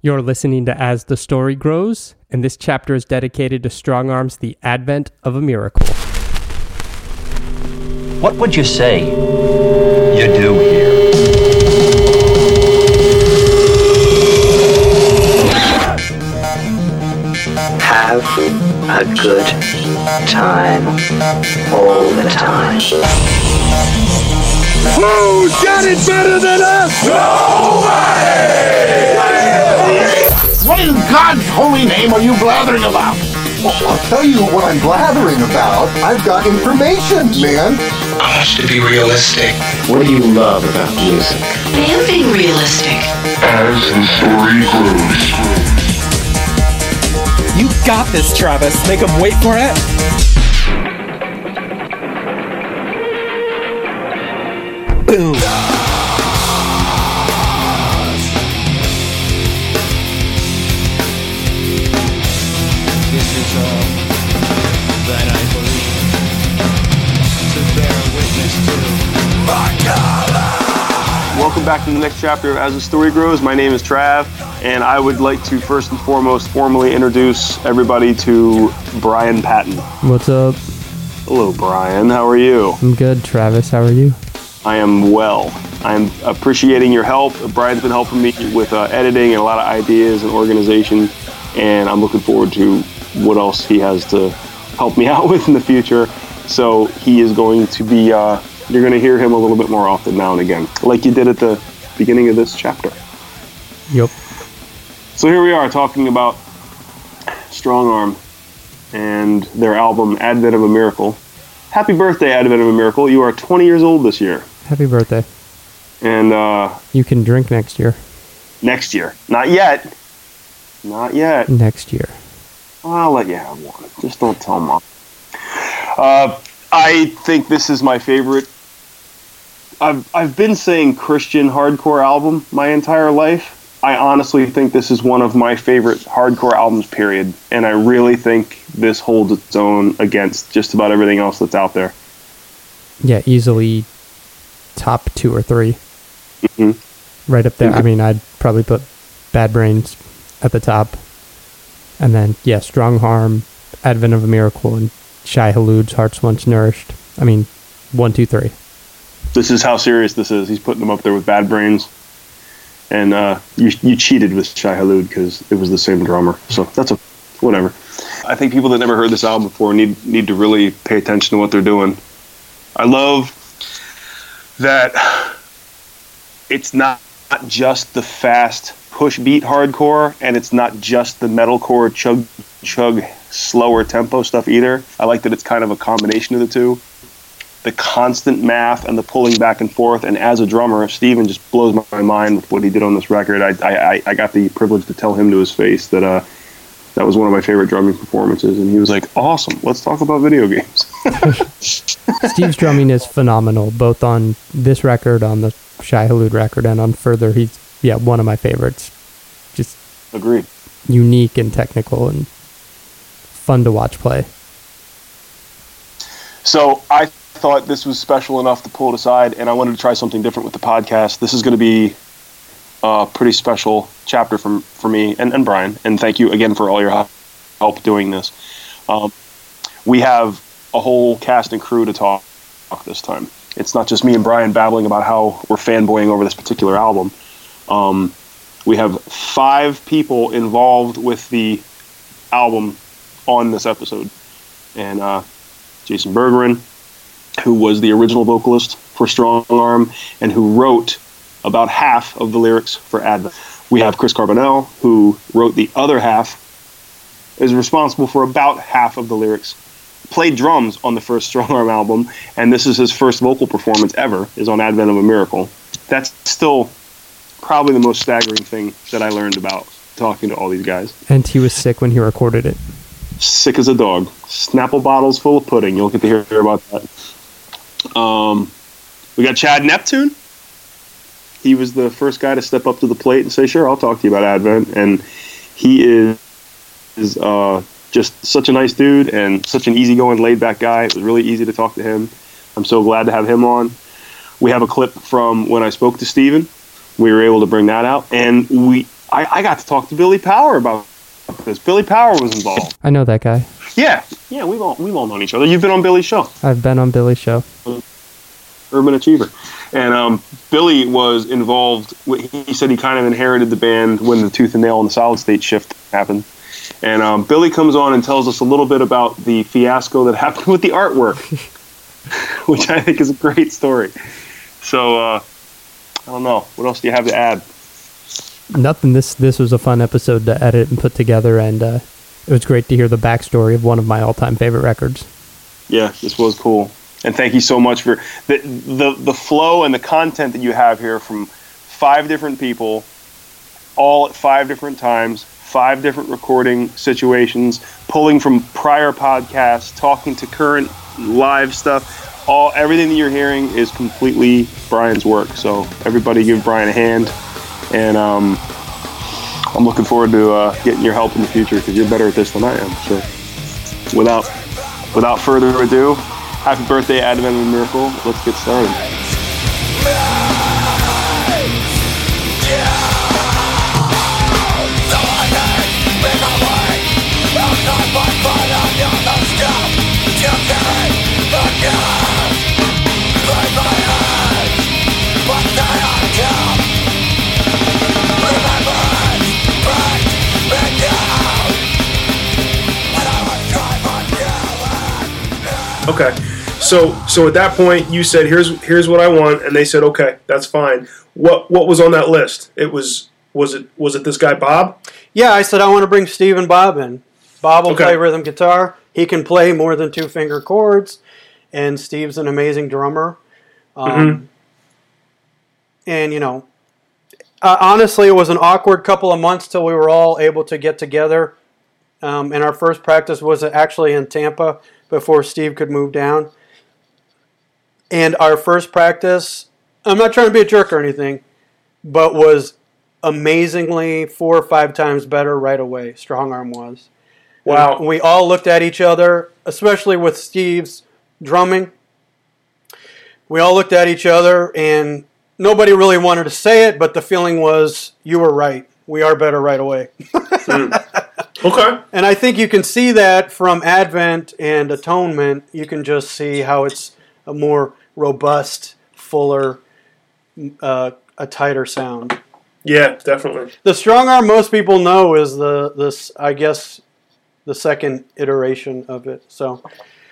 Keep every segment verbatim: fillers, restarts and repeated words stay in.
You're listening to As the Story Grows, and this chapter is dedicated to Strong Arm's The Advent of a Miracle. What would you say you do here? Have a good time all the time. Who's got it better than us? Nobody! What in God's holy name are you blathering about? Well, I'll tell you what I'm blathering about. I've got information, man. I want you to be realistic. What do you love about music? I am being realistic. As the story grows. You got this, Travis. Make him wait for it. Boom. This is all that I believe to bear witness to. Welcome back to the next chapter of As the Story Grows. My name is Trav, and I would like to first and foremost formally introduce everybody to Brian Patton. What's up? Hello, Brian. How are you? I'm good, Travis. How are you? I am well. I'm appreciating your help. Brian's been helping me with uh, editing and a lot of ideas and organization, and I'm looking forward to what else he has to help me out with in the future. So he is going to be, uh, you're going to hear him a little bit more often now and again, like you did at the beginning of this chapter. Yep. So here we are talking about Strong Arm and their album Advent of a Miracle. Happy birthday, Advent of a Miracle. You are twenty years old this year. Happy birthday. And uh, you can drink next year. Next year. Not yet. Not yet. Next year. I'll let you have one. Just don't tell Mom. Uh, I think this is my favorite. I've I've been saying Christian hardcore album my entire life. I honestly think this is one of my favorite hardcore albums, period. And I really think this holds its own against just about everything else that's out there. Yeah, easily top two or three. Mm-hmm. Right up there. Mm-hmm. I mean, I'd probably put Bad Brains at the top. And then, yeah, Strong Arm, Advent of a Miracle, and Shai Hulud's Hearts Once Nourished. I mean, one, two, three. This is how serious this is. He's putting them up there with Bad Brains. And uh, you you cheated with Shai Hulud because it was the same drummer. So that's a whatever. I think people that never heard this album before need need to really pay attention to what they're doing. I love that it's not just the fast push beat hardcore, and it's not just the metalcore chug chug slower tempo stuff either. I like that it's kind of a combination of the two. The constant math and the pulling back and forth, and as a drummer, Steven just blows my mind with what he did on this record. I I, I got the privilege to tell him to his face that uh, that was one of my favorite drumming performances, and he was like, awesome, let's talk about video games. Steve's drumming is phenomenal, both on this record, on the Shai Hulud record, and on Further. He's, yeah, one of my favorites. Just Agreed. Unique and technical and fun to watch play. So I thought this was special enough to pull it aside, and I wanted to try something different with the podcast. This is going to be a pretty special chapter for, for me and, and Brian, and thank you again for all your help doing this. Um, we have a whole cast and crew to talk this time. It's not just me and Brian babbling about how we're fanboying over this particular album. Um, we have five people involved with the album on this episode. And uh, Jason Bergeron, who was the original vocalist for Strong Arm and who wrote about half of the lyrics for Advent. We have Chris Carbonell, who wrote the other half, is responsible for about half of the lyrics, played drums on the first Strong Arm album, and this is his first vocal performance ever, is on Advent of a Miracle. That's still probably the most staggering thing that I learned about talking to all these guys. And he was sick when he recorded it. Sick as a dog. Snapple bottles full of pudding. You'll get to hear, hear about that. Um, we got Chad Neptune. He was the first guy to step up to the plate and say, sure, I'll talk to you about Advent. And he is, is uh, just such a nice dude and such an easygoing, laid-back guy. It was really easy to talk to him. I'm so glad to have him on. We have a clip from when I spoke to Steven. We were able to bring that out. And we I, I got to talk to Billy Power about this. Billy Power was involved. I know that guy. Yeah, yeah, we've all we've all known each other. You've been on Billy's show. I've been on Billy's show. Urban Achiever, and um, Billy was involved. He said he kind of inherited the band when the Tooth and Nail and the Solid State shift happened. And um, Billy comes on and tells us a little bit about the fiasco that happened with the artwork, which I think is a great story. So uh, I don't know. What else do you have to add? Nothing. This this was a fun episode to edit and put together, and uh, it was great to hear the backstory of one of my all-time favorite records. Yeah, this was cool. And thank you so much for the, the the flow and the content that you have here from five different people, all at five different times, five different recording situations, pulling from prior podcasts, talking to current live stuff. All everything that you're hearing is completely Brian's work. So everybody give Brian a hand. And um, I'm looking forward to uh, getting your help in the future because you're better at this than I am. So without without further ado, happy birthday, Advent of a Miracle. Let's get started. Okay, so so at that point you said here's here's what I want, and they said okay, that's fine. What what was on that list? It was was it was it this guy Bob? Yeah, I said I want to bring Steve and Bob in. Bob will okay. play rhythm guitar. He can play more than two finger chords, and Steve's an amazing drummer. Um, mm-hmm. And you know, uh, honestly, it was an awkward couple of months till we were all able to get together. Um, and our first practice was actually in Tampa before Steve could move down. And our first practice, I'm not trying to be a jerk or anything, but was amazingly four or five times better right away. Strong Arm was. Wow. And we all looked at each other, especially with Steve's drumming. We all looked at each other, and nobody really wanted to say it, but the feeling was, you were right. We are better right away. mm. Okay. And I think you can see that from Advent and Atonement. You can just see how it's a more robust, fuller, uh, a tighter sound. Yeah, definitely. The Strong Arm most people know is the this I guess the second iteration of it. So,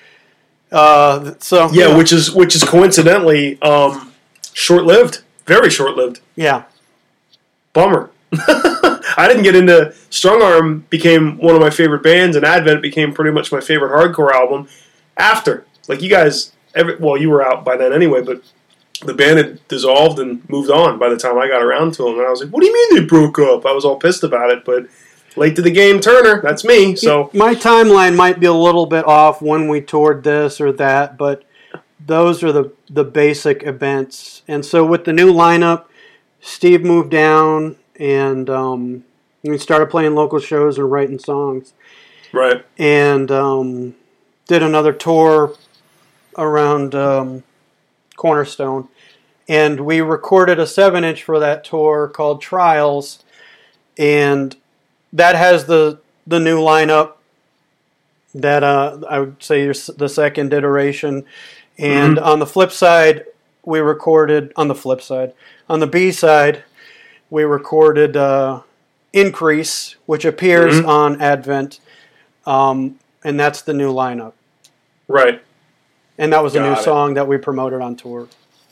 uh, so yeah, yeah, which is which is coincidentally um, short-lived, very short-lived. Yeah. Bummer. I didn't get into Strong Arm. Became one of my favorite bands, and Advent became pretty much my favorite hardcore album after. Like you guys, every, well, you were out by then anyway, but the band had dissolved and moved on by the time I got around to them. And I was like, what do you mean they broke up? I was all pissed about it, but late to the game, Turner. That's me. So my timeline might be a little bit off when we toured this or that, but those are the, the basic events. And so with the new lineup, Steve moved down, and um, we started playing local shows and writing songs. Right. And um, did another tour around um, Cornerstone. And we recorded a seven inch for that tour called Trials. And that has the the new lineup that uh, I would say is the second iteration. And mm-hmm. on the flip side, we recorded, on the flip side, on the B side, we recorded uh, Increase, which appears mm-hmm. on Advent, um, and that's the new lineup. Right. And that was Got a new it. song that we promoted on tour.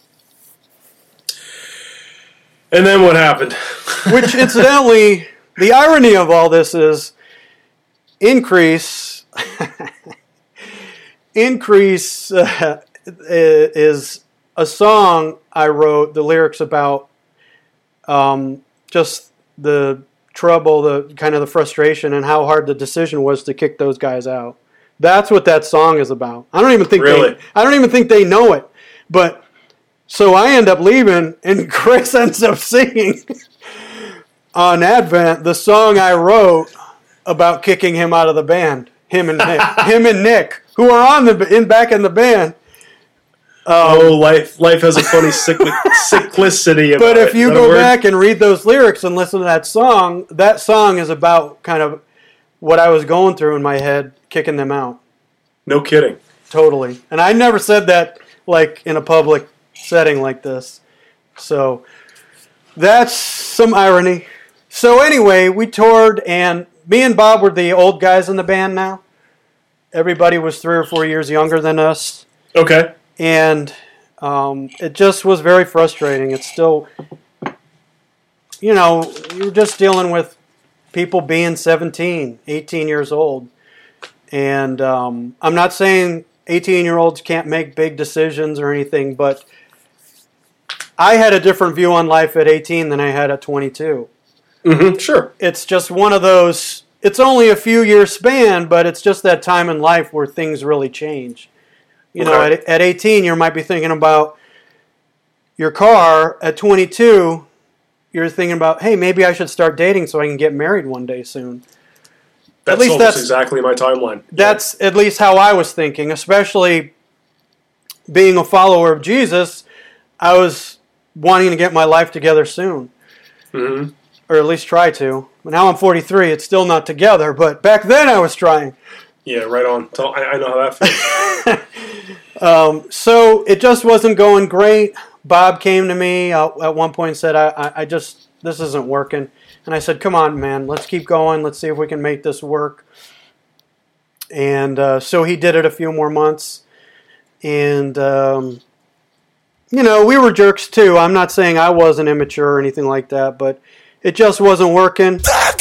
And then what happened? Which, incidentally, the irony of all this is Increase, Increase uh, is a song I wrote the lyrics about. Um, just the trouble, the kind of the frustration, and how hard the decision was to kick those guys out. That's what that song is about. I don't even think really? they, I don't even think they know it. But so I end up leaving, and Chris ends up singing on Advent the song I wrote about kicking him out of the band. Him and Nick, him and Nick, who are on the in back in the band. oh, life life has a funny cyclic, cyclicity about But if it. you Is that a go word? back and read those lyrics and listen to that song, that song is about kind of what I was going through in my head, kicking them out. No kidding. Totally. And I never said that like in a public setting like this. So that's some irony. So anyway, we toured, and me and Bob were the old guys in the band now. Everybody was three or four years younger than us. Okay. And um, it just was very frustrating. It's still, you know, you're just dealing with people being seventeen, eighteen years old. And um, I'm not saying eighteen-year-olds can't make big decisions or anything, but I had a different view on life at eighteen than I had at twenty-two. Mm-hmm, sure. It's just one of those, it's only a few years span, but it's just that time in life where things really change. You know, Okay. at, at eighteen, you might be thinking about your car. At twenty-two, you're thinking about, hey, maybe I should start dating so I can get married one day soon. That's at least almost that's exactly my timeline. That's at least how I was thinking, especially being a follower of Jesus. I was wanting to get my life together soon. Mm-hmm. Or at least try to. Now I'm forty-three, it's still not together, but back then I was trying. Yeah, right on. Tell- I, I know how that feels. um, so it just wasn't going great. Bob came to me uh, at one point and said, I, I, I just, this isn't working. And I said, come on, man, let's keep going. Let's see if we can make this work. And uh, so he did it a few more months. And, um, you know, we were jerks too. I'm not saying I wasn't immature or anything like that, but it just wasn't working.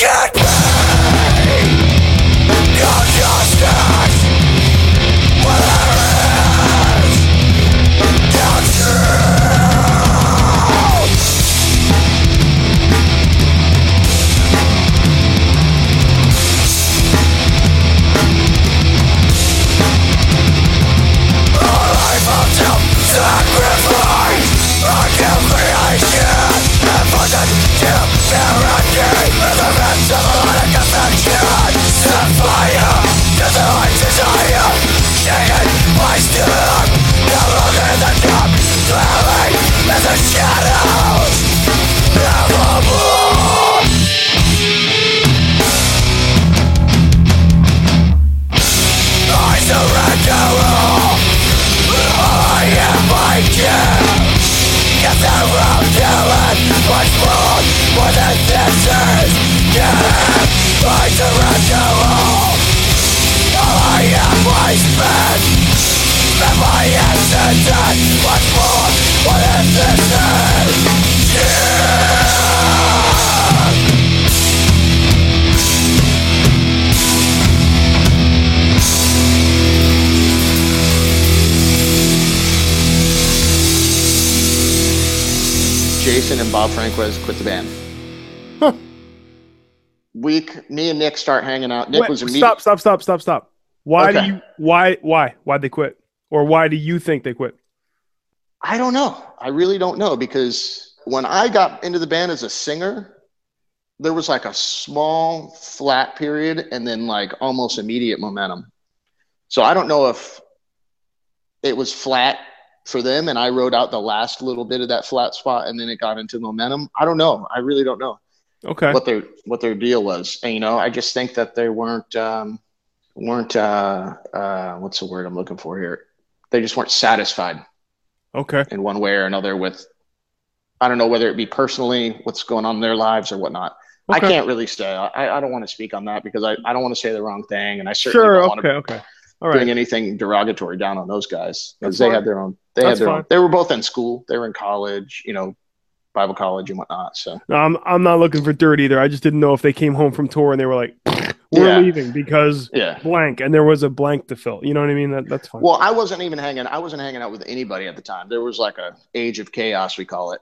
Jason and Bob Franquez quit the band. Huh. We, me and Nick start hanging out. Nick Wait, was immediate. stop, stop, stop, stop, stop. Why Okay. do you? Why? Why? Why'd they quit? Or why do you think they quit? I don't know. I really don't know, because when I got into the band as a singer, there was like a small flat period and then like almost immediate momentum. So I don't know if it was flat for them and I rode out the last little bit of that flat spot and then it got into momentum. I don't know. I really don't know. Okay. What their what their deal was. And, you know, I just think that they weren't um, weren't uh, uh, what's the word I'm looking for here? They just weren't satisfied. Okay. In one way or another with, I don't know whether it be personally what's going on in their lives or whatnot. Okay. I can't really say. I, I don't want to speak on that because I, I don't want to say the wrong thing, and I certainly Sure. don't want Okay. to Okay. All bring right. anything derogatory down on those guys because That's they fine. had their own. They That's had their fine. own. They were both in school. They were in college. You know, Bible college and whatnot. So No, I'm I'm not looking for dirt either. I just didn't know if they came home from tour and they were like, "We're Yeah. leaving because Yeah. blank," and there was a blank to fill. You know what I mean? That that's fine. well, I wasn't even hanging. I wasn't hanging out with anybody at the time. There was like a age of chaos, we call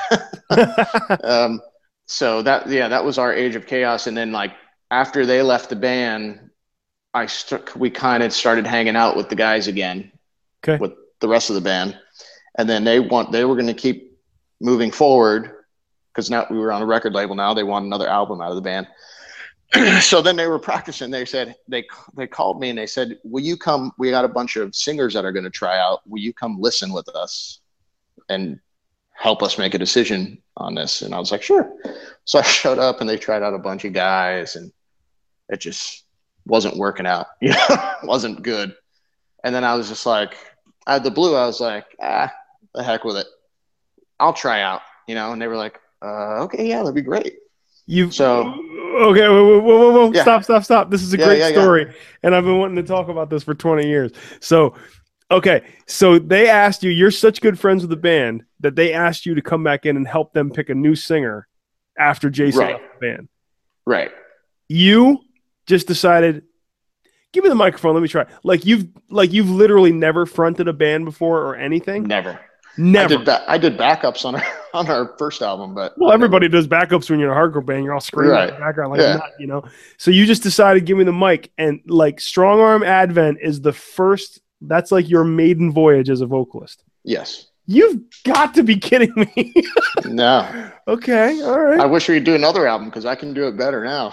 it. um, so that yeah, that was our age of chaos. And then like after they left the band, I st- we kind of started hanging out with the guys again. Okay. With the rest of the band, and then they want they were going to keep moving forward because now we were on a record label. Now they want another album out of the band. So then they were practicing. They said they they called me and they said, "Will you come? We got a bunch of singers that are going to try out. Will you come listen with us and help us make a decision on this?" And I was like, "Sure." So I showed up and they tried out a bunch of guys, and it just wasn't working out. You know, wasn't good. And then I was just like, out of the blue, I was like, "Ah, the heck with it. I'll try out." You know, and they were like, uh, "Okay, yeah, that'd be great." You so. Okay, whoa, whoa, whoa, whoa. Yeah. Stop, stop, stop. This is a Yeah, great yeah, story, yeah. and I've been wanting to talk about this for twenty years. So, okay, so they asked you, you're such good friends with the band that they asked you to come back in and help them pick a new singer after Jason Right. left the band. Right. You just decided, give me the microphone, let me try. Like you've like you've literally never fronted a band before or anything? Never. Never. I did, ba- I did backups on our on our first album, but Well, everybody does backups when you're in a hardcore band. You're all screaming Right. in the background like Yeah. a nut, you know? So you just decided, give me the mic. And like Strong Arm Advent is the first, that's like your maiden voyage as a vocalist. yes. You've got to be kidding me. No. Okay, all right. I wish we could do another album because I can do it better now.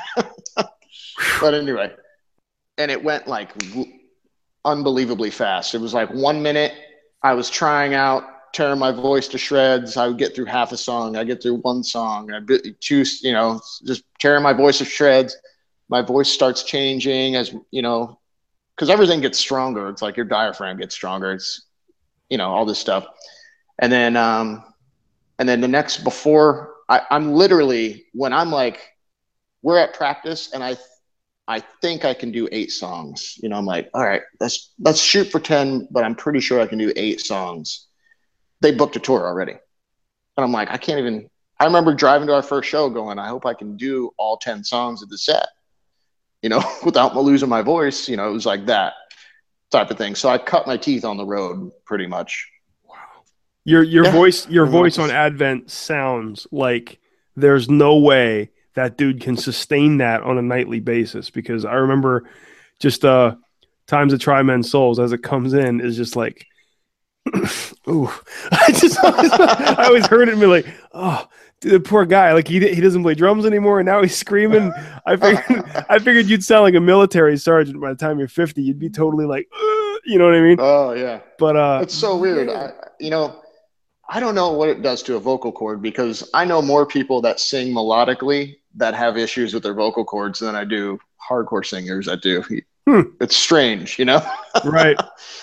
But anyway, and it went like w- unbelievably fast. It was like one minute I was trying out, tearing my voice to shreds. I would get through half a song. I get through one song. I bit two, you know, just tearing my voice to shreds. My voice starts changing as, you know, because everything gets stronger. It's like your diaphragm gets stronger. It's, you know, all this stuff. And then, um, and then the next before I, I'm literally, when I'm like, we're at practice and I, I think I can do eight songs. You know, I'm like, all right, let's, let's shoot for ten, but I'm pretty sure I can do eight songs. They booked a tour already. And I'm like, I can't even, I remember driving to our first show going, I hope I can do all ten songs of the set, you know, without losing my voice. You know, it was like that type of thing. So I cut my teeth on the road pretty much. Your your Yeah. voice your Mhm. voice on Advent sounds like there's no way that dude can sustain that on a nightly basis, because I remember just uh Times of Try Men's Souls as it comes in is just like ooh. I just always, I always heard it and be like, oh, dude, the poor guy, like he he doesn't play drums anymore and now he's screaming. I figured I figured you'd sound like a military sergeant by the time you're fifty. You'd be totally like, uh, you know what I mean? Oh yeah. But uh It's so weird. I, you know, I don't know what it does to a vocal cord because I know more people that sing melodically that have issues with their vocal cords than I do hardcore singers that do. Hmm. It's strange, you know? right.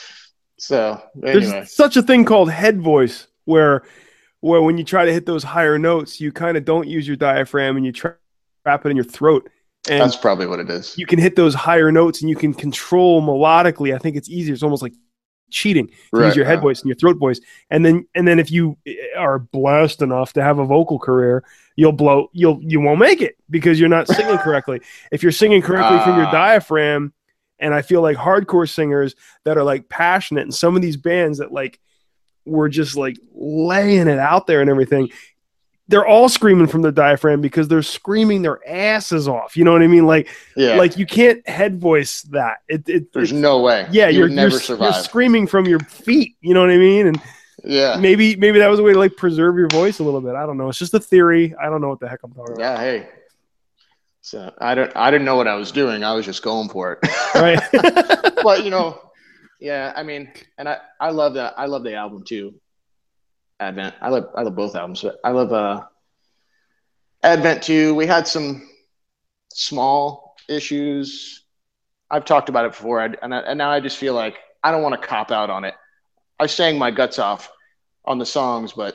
So anyway. There's such a thing called head voice where where when you try to hit those higher notes, you kind of don't use your diaphragm and you tra- trap it in your throat. And That's probably what it is. you can hit those higher notes and you can control melodically. I think it's easier. It's almost like cheating to Right, use your head right. voice and your throat voice. And then and then if you are blessed enough to have a vocal career, you'll blow you'll you won't make it because you're not singing correctly. If you're singing correctly from your Ah. diaphragm, and I feel like hardcore singers that are like passionate, and some of these bands that like were just like laying it out there and everything, they're all screaming from their diaphragm because they're screaming their asses off. You know what I mean? Like, Yeah. like you can't head voice that. It, it There's it's- no way. Yeah, You you're would never you're, survive. you're screaming from your feet. You know what I mean? And Yeah. maybe maybe that was a way to like preserve your voice a little bit. I don't know. It's just a theory. I don't know what the heck I'm talking about. Yeah, hey. So I don't I didn't know what I was doing. I was just going for it. Right. But you know, yeah, I mean, and I, I love that I love the album too. Advent. I love I love both albums, but I love uh Advent too. We had some small issues. I've talked about it before, I, and I, and now I just feel like I don't want to cop out on it. I sang my guts off on the songs, but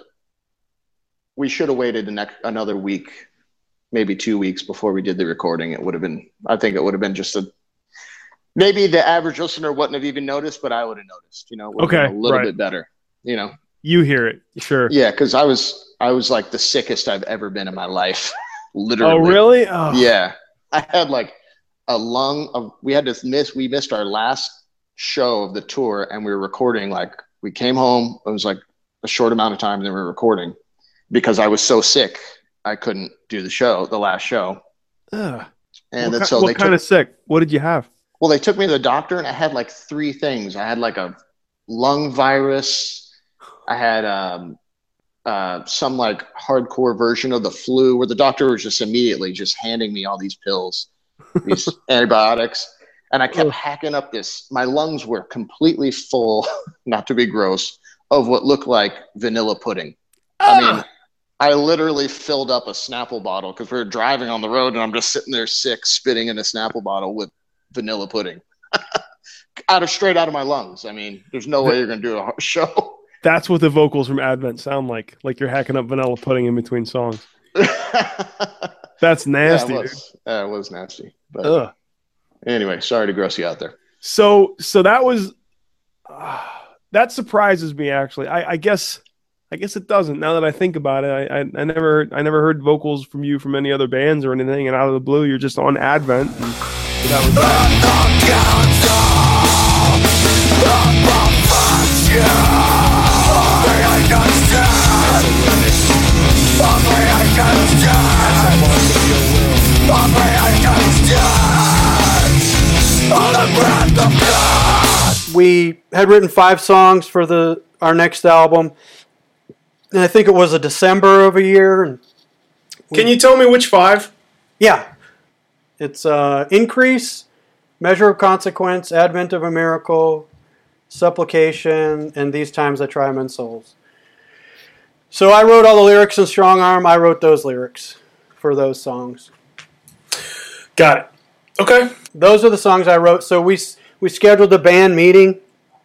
we should have waited the next another week, maybe two weeks before we did the recording. It would have been, I think it would have been just a, maybe the average listener wouldn't have even noticed, but I would have noticed, you know, it would have Okay, been a little right. bit better, you know? You hear it, sure. Yeah. Cause I was, I was like the sickest I've ever been in my life. Literally. Oh, really? Oh. Yeah. I had like a lung of, we had to miss, we missed our last show of the tour and we were recording, like we came home, it was like a short amount of time and then we were recording because I was so sick. I couldn't do the show, the last show. Ugh. And what then ki- so what they kind took, of sick? What did you have? well, they took me to the doctor and I had like three things. I had like a lung virus. I had um, uh, some like hardcore version of the flu where the doctor was just immediately just handing me all these pills, these antibiotics. And I kept hacking up this. My lungs were completely full, not to be gross, of what looked like vanilla pudding. Ah. I mean, I literally filled up a Snapple bottle because we were driving on the road and I'm just sitting there sick, spitting in a Snapple bottle with vanilla pudding. out of straight out of my lungs. I mean, there's no way you're going to do a show. That's what the vocals from Advent sound like. Like you're hacking up vanilla pudding in between songs. That's nasty. Yeah, it was, yeah, it was nasty. But Ugh. Anyway, sorry to gross you out there. So, so that was uh, that surprises me actually. I, I guess, I guess it doesn't. Now that I think about it, I, I, I never, I never heard vocals from you from any other bands or anything. And out of the blue, you're just on Advent. And so that was that. We had written five songs for the our next album, and I think it was a December of a year. And we, Can you tell me which five? Yeah. It's uh, Increase, Measure of Consequence, Advent of a Miracle, Supplication, and These Times I Try Men's Souls. So I wrote all the lyrics in Strong Arm. I wrote those lyrics for those songs. Got it. Okay. Those are the songs I wrote. So we we scheduled a band meeting.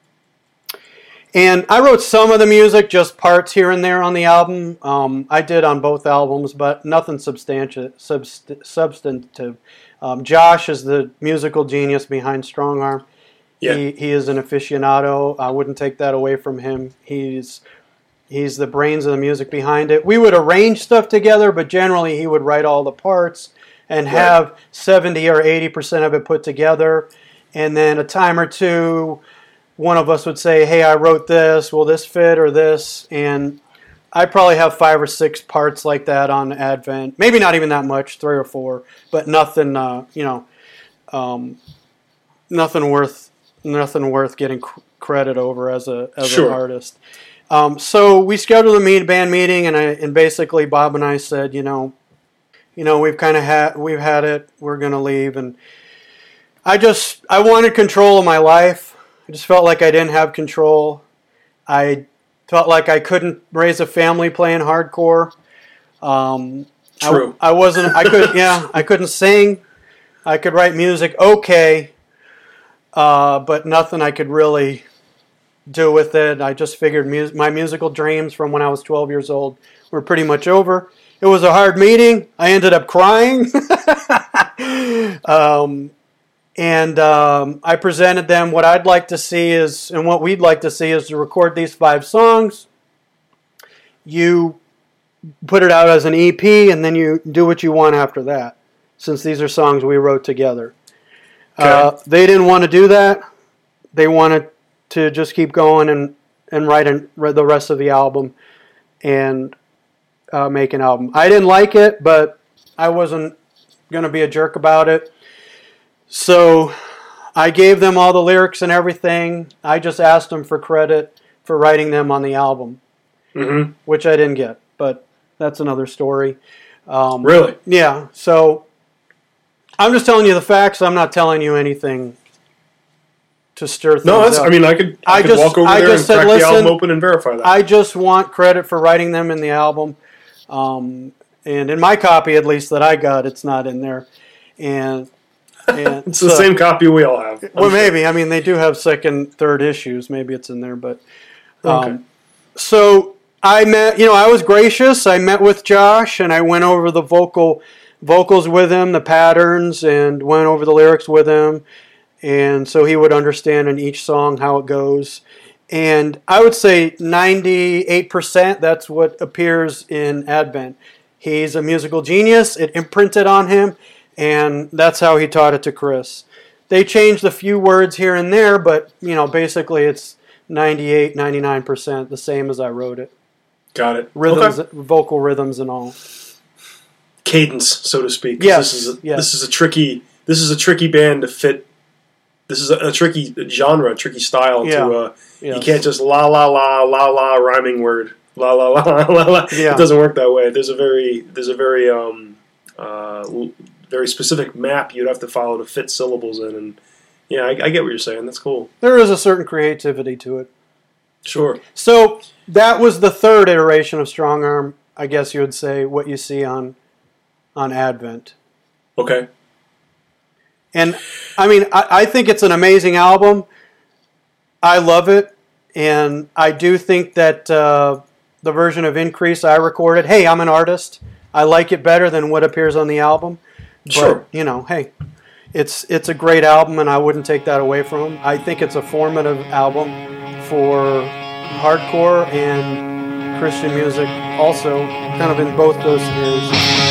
And I wrote some of the music, just parts here and there on the album. Um, I did on both albums, but nothing substanti- subst- substantive. Um, Josh is the musical genius behind Strong Arm. Yeah. He, he is an aficionado. I wouldn't take that away from him. He's he's the brains of the music behind it. We would arrange stuff together, but generally he would write all the parts and have right. seventy or eighty percent of it put together. And then a time or two, one of us would say, hey, I wrote this. Will this fit or this? And I probably have five or six parts like that on Advent. Maybe not even that much, three or four, but nothing, uh, you know, um, nothing worth, nothing worth getting cr- credit over as a as sure. an artist. Um, so we scheduled a meet, band meeting, and I and basically Bob and I said, you know, you know, we've kind of had we've had it. We're gonna leave, and I just I wanted control of my life. I just felt like I didn't have control. I felt like I couldn't raise a family playing hardcore. Um, True. I, I wasn't. I could. Yeah. I couldn't sing. I could write music. Okay. Uh, but nothing I could really do with it. I just figured mu- my musical dreams from when I was twelve years old were pretty much over. It was a hard meeting. I ended up crying. um, And um, I presented them what I'd like to see is, and what we'd like to see is to record these five songs. You put it out as an E P, and then you do what you want after that, since these are songs we wrote together. Okay. Uh, they didn't want to do that. They wanted to just keep going and, and write an, the rest of the album and uh, make an album. I didn't like it, but I wasn't going to be a jerk about it. So I gave them all the lyrics and everything. I just asked them for credit for writing them on the album, mm-hmm. which I didn't get, but that's another story. Um, really? Yeah. So I'm just telling you the facts. I'm not telling you anything to stir things No, that's. up. I mean, I could. I, I could just, walk over I there and said, crack Listen, the album open and verify that. I just want credit for writing them in the album, um, and in my copy, at least that I got, it's not in there, and. And it's the so, same copy we all have. I'm well, sure. Maybe. I mean, they do have second, third issues. Maybe it's in there, but um, okay. So I met. You know, I was gracious. I met with Josh, and I went over the vocal vocals with him, the patterns, and went over the lyrics with him, and so he would understand in each song how it goes. And I would say ninety-eight percent. That's what appears in Advent. He's a musical genius. It imprinted on him. And that's how he taught it to Chris. They changed a few words here and there, but, you know, basically it's ninety-eight, ninety-nine percent the same as I wrote it. Got it. Rhythms, okay. Vocal rhythms and all. Cadence, so to speak. Yes. This is, a, yes. this is a tricky This is a tricky band to fit. This is a, a tricky genre, a tricky style. Yeah. To uh, yes. You can't just la, la, la, la, la, rhyming word. la la la la la. Yeah. It doesn't work that way. There's a very there's a very um uh very specific map you'd have to follow to fit syllables in, and yeah, I, I get what you're saying. That's cool. There is a certain creativity to it. Sure. So that was the third iteration of Strong Arm, I guess you would say, what you see on on Advent. Okay. And I mean, I, I think it's an amazing album. I love it, and I do think that uh, the version of Increase I recorded, hey, I'm an artist. I like it better than what appears on the album. But, Sure. you know, hey, it's it's a great album, and I wouldn't take that away from him. I think it's a formative album for hardcore and Christian music, also kind of in both those spheres.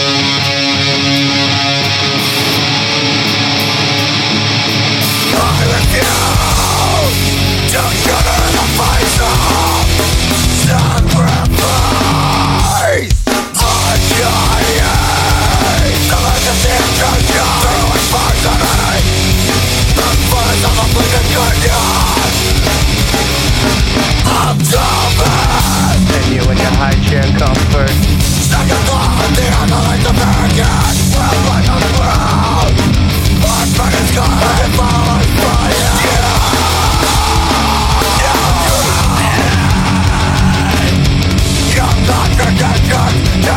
And you in your high chair comfort. Second thought, the underlines of arrogance. Well, like on the ground. Our friend is gone, and followed by you. You're not protected,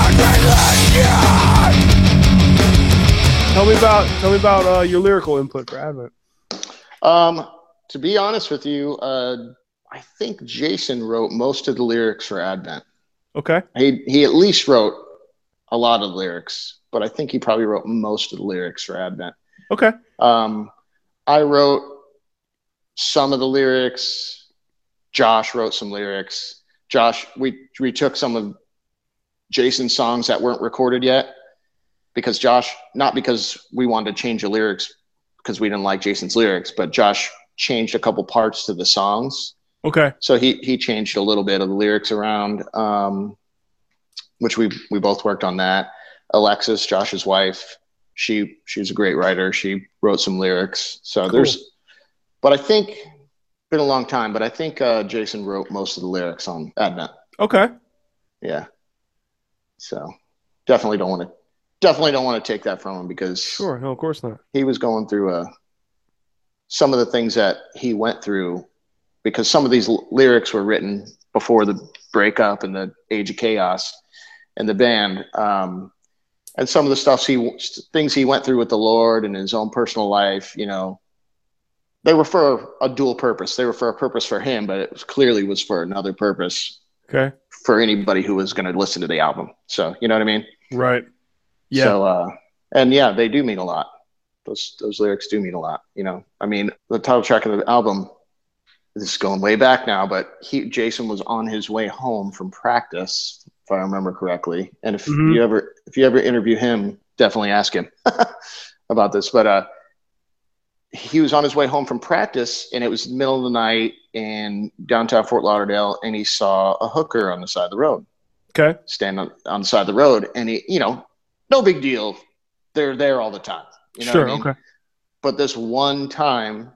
Tell me about tell me about uh, your lyrical input for Advent. Um, to be honest with you, uh, I think Jason wrote most of the lyrics for Advent. Okay. He he at least wrote a lot of lyrics, but I think he probably wrote most of the lyrics for Advent. Okay. Um, I wrote some of the lyrics. Josh wrote some lyrics. Josh, we we took some of Jason's songs that weren't recorded yet, because Josh, not because we wanted to change the lyrics because we didn't like Jason's lyrics, but Josh changed a couple parts to the songs. Okay. So he he changed a little bit of the lyrics around, um, which we we both worked on that. Alexis, Josh's wife, she she's a great writer. She wrote some lyrics. So Cool. there's, but I think been a long time, but I think uh, Jason wrote most of the lyrics on Advent. Okay. Yeah. So definitely don't want to definitely don't want to take that from him, because Sure. No, of course not. he was going through uh, some of the things that he went through, because some of these l- lyrics were written before the breakup and the age of chaos and the band. Um, and some of the stuff he, things he went through with the Lord and his own personal life, you know, they were for a dual purpose. They were for a purpose for him, but it was, clearly was for another purpose Okay. for anybody who was going to listen to the album. So, you know what I mean? Right. Yeah. So, uh, and yeah, they do mean a lot. Those, those lyrics do mean a lot. You know, I mean, the title track of the album, this is going way back now, but he, Jason was on his way home from practice, if I remember correctly. And if Mhm. you ever, if you ever interview him, definitely ask him about this. But, uh, he was on his way home from practice, and it was the middle of the night in downtown Fort Lauderdale, and he saw a hooker on the side of the road. Okay. Stand on, on the side of the road, and he, you know, no big deal. They're there all the time. You know Sure. what I mean? Okay. But this one time,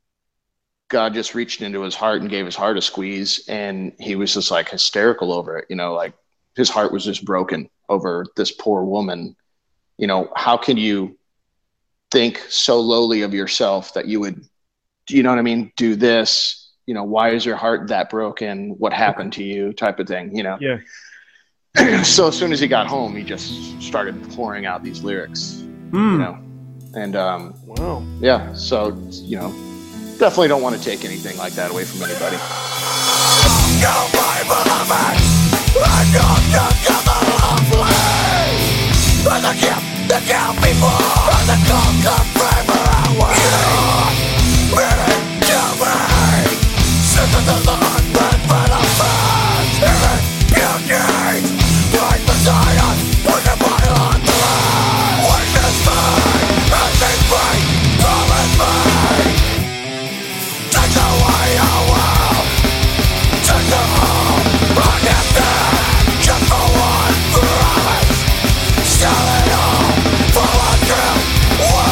God just reached into his heart and gave his heart a squeeze, and he was just like hysterical over it. You know, like his heart was just broken over this poor woman. You know, how can you think so lowly of yourself that you would, you know what I mean, do this? You know, why is your heart that broken? What happened to you? Type of thing, you know? Yeah. So as soon as he got home, he just started pouring out these lyrics, Mm. you know? And, um, Wow. yeah, so, you know, definitely don't want to take anything like that away from anybody. Selling all for a trip.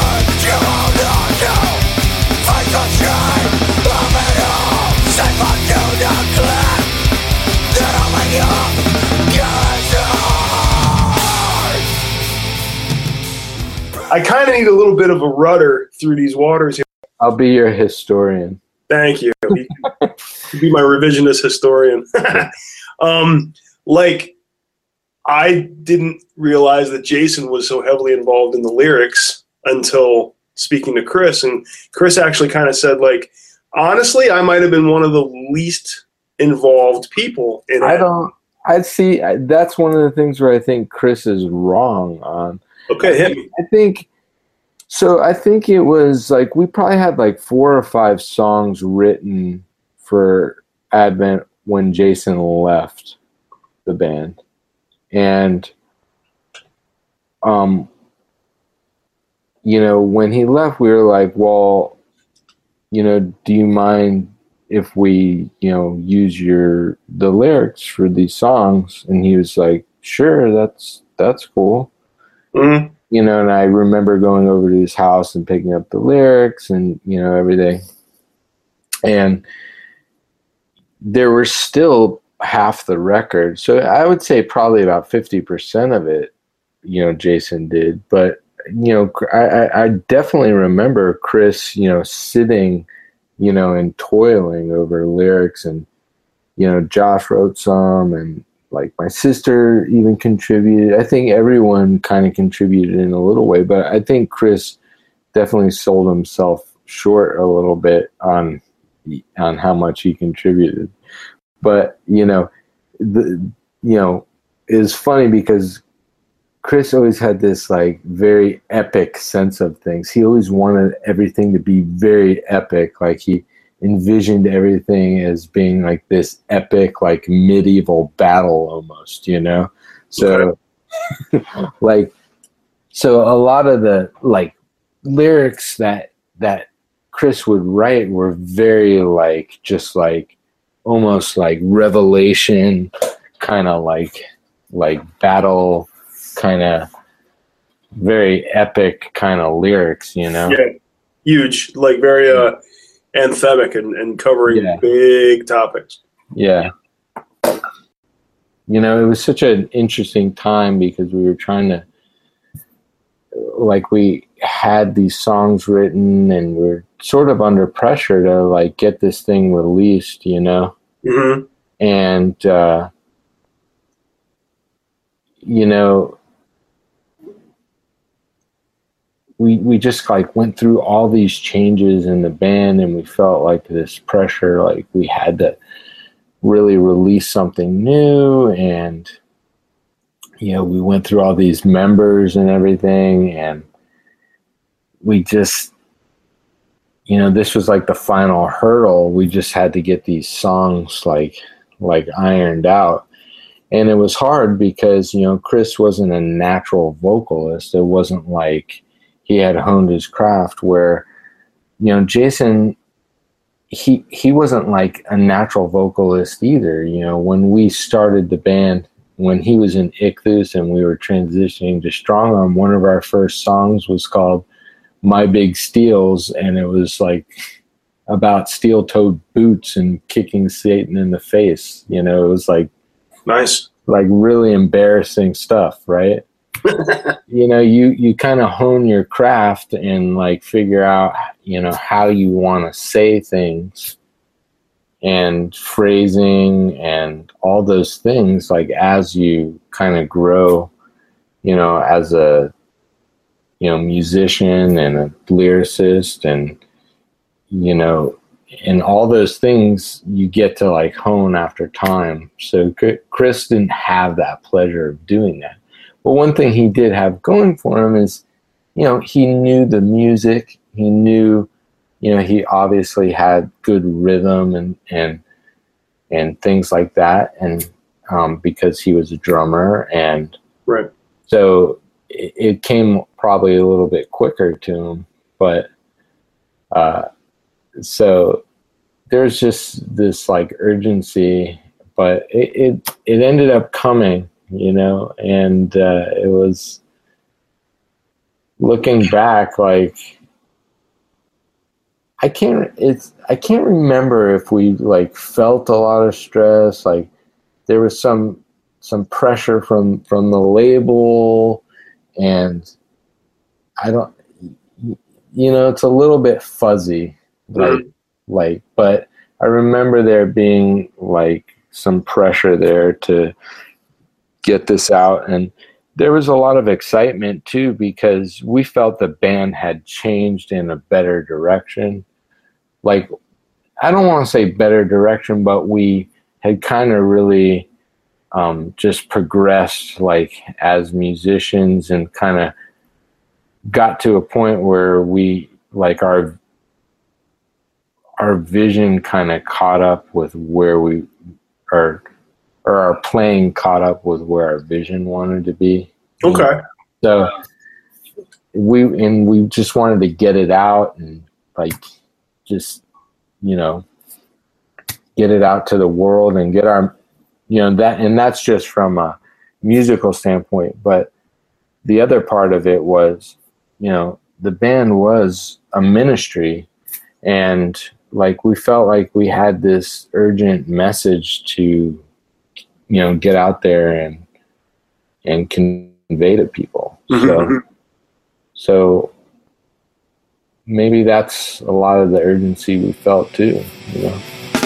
I kind of need a little bit of a rudder through these waters here. I'll be your historian. Thank you. You can be my revisionist historian. um, like, I didn't realize that Jason was so heavily involved in the lyrics until speaking to Chris. And Chris actually kind of said, like, honestly, I might have been one of the least involved people in it. I don't, I see, I, that's one of the things where I think Chris is wrong on. Okay, hit me. I think, so I think it was like, we probably had like four or five songs written for Advent when Jason left the band. And, um, you know, when he left, we were like, well, you know, do you mind if we, you know, use your, the lyrics for these songs? And he was like, sure, that's, that's cool. Mm-hmm. You know, and I remember going over to his house and picking up the lyrics and, you know, everything. And there were still half the record. So I would say probably about fifty percent of it, you know, Jason did. But, you know, I, I definitely remember Chris, you know, sitting, you know, and toiling over lyrics. And, you know, Josh wrote some, and like my sister even contributed. I think everyone kind of contributed in a little way, but I think Chris definitely sold himself short a little bit on on how much he contributed. But, you know, the, you know, it's funny because Chris always had this like very epic sense of things. He always wanted everything to be very epic. Like he envisioned everything as being like this epic, like medieval battle almost, you know? So like, so a lot of the like lyrics that, that Chris would write were very like, just like almost like revelation, kind of like, like battle, kind of very epic kind of lyrics, you know? Yeah, huge, like very uh, anthemic and, and covering yeah. big topics. Yeah. You know, it was such an interesting time because we were trying to, like, we had these songs written and we're sort of under pressure to, like, get this thing released, you know? Mm-hmm. And, uh, you know, we we just like went through all these changes in the band, and we felt like this pressure, like we had to really release something new. And, you know, we went through all these members and everything, and we just, you know, this was like the final hurdle. We just had to get these songs like like ironed out. And it was hard because, you know, Chris wasn't a natural vocalist. It wasn't like he had honed his craft, where, you know, Jason, he he wasn't like a natural vocalist either. You know, when we started the band, when he was in Ichthus and we were transitioning to Strong Arm, one of our first songs was called My Big Steels, and it was like about steel-toed boots and kicking Satan in the face. You know, it was like nice, like really embarrassing stuff, right? You know, you, you kind of hone your craft and like figure out, you know, how you want to say things and phrasing and all those things, like as you kind of grow, you know, as a, you know, musician and a lyricist, and, you know, and all those things you get to like hone after time. So Chris didn't have that pleasure of doing that. But one thing he did have going for him is, you know, he knew the music. He knew, you know, he obviously had good rhythm and and and things like that. And um, because he was a drummer, and right. So it, it came probably a little bit quicker to him. But uh, so there's just this like urgency, but it it, it ended up coming. You know, and uh, it was, looking back, like I can't it's I can't remember if we like felt a lot of stress. Like there was some some pressure from from the label, and I don't you know, it's a little bit fuzzy, like, like, but I remember there being like some pressure there to get this out, and there was a lot of excitement too, because we felt the band had changed in a better direction. Like, I don't want to say better direction, but we had kind of really um, just progressed, like, as musicians, and kind of got to a point where we, like, our our vision kind of caught up with where we are, or our playing caught up with where our vision wanted to be. Okay. So we, and we just wanted to get it out and, like, just, you know, get it out to the world and get our, you know, that, and that's just from a musical standpoint. But the other part of it was, you know, the band was a ministry, and, like, we felt like we had this urgent message to, you know, get out there and and convey to people. So, so maybe that's a lot of the urgency we felt too, you know.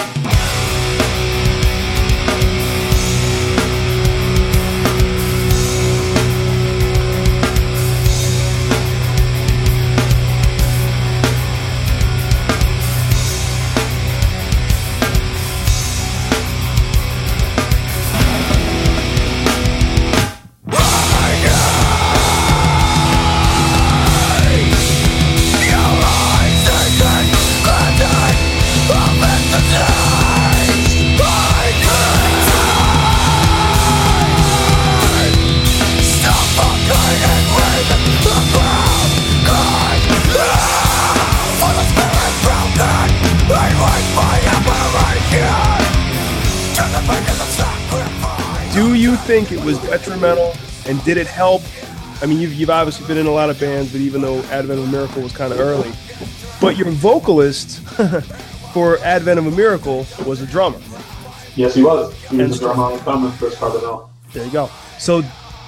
Do you think it was detrimental, and did it help? I mean, you've, you've obviously been in a lot of bands, but even though Advent of a Miracle was kind of early, but your vocalist for Advent of a Miracle was a drummer. Yes, he was. He was and a drummer on the film with Chris Carbonell. There you go. So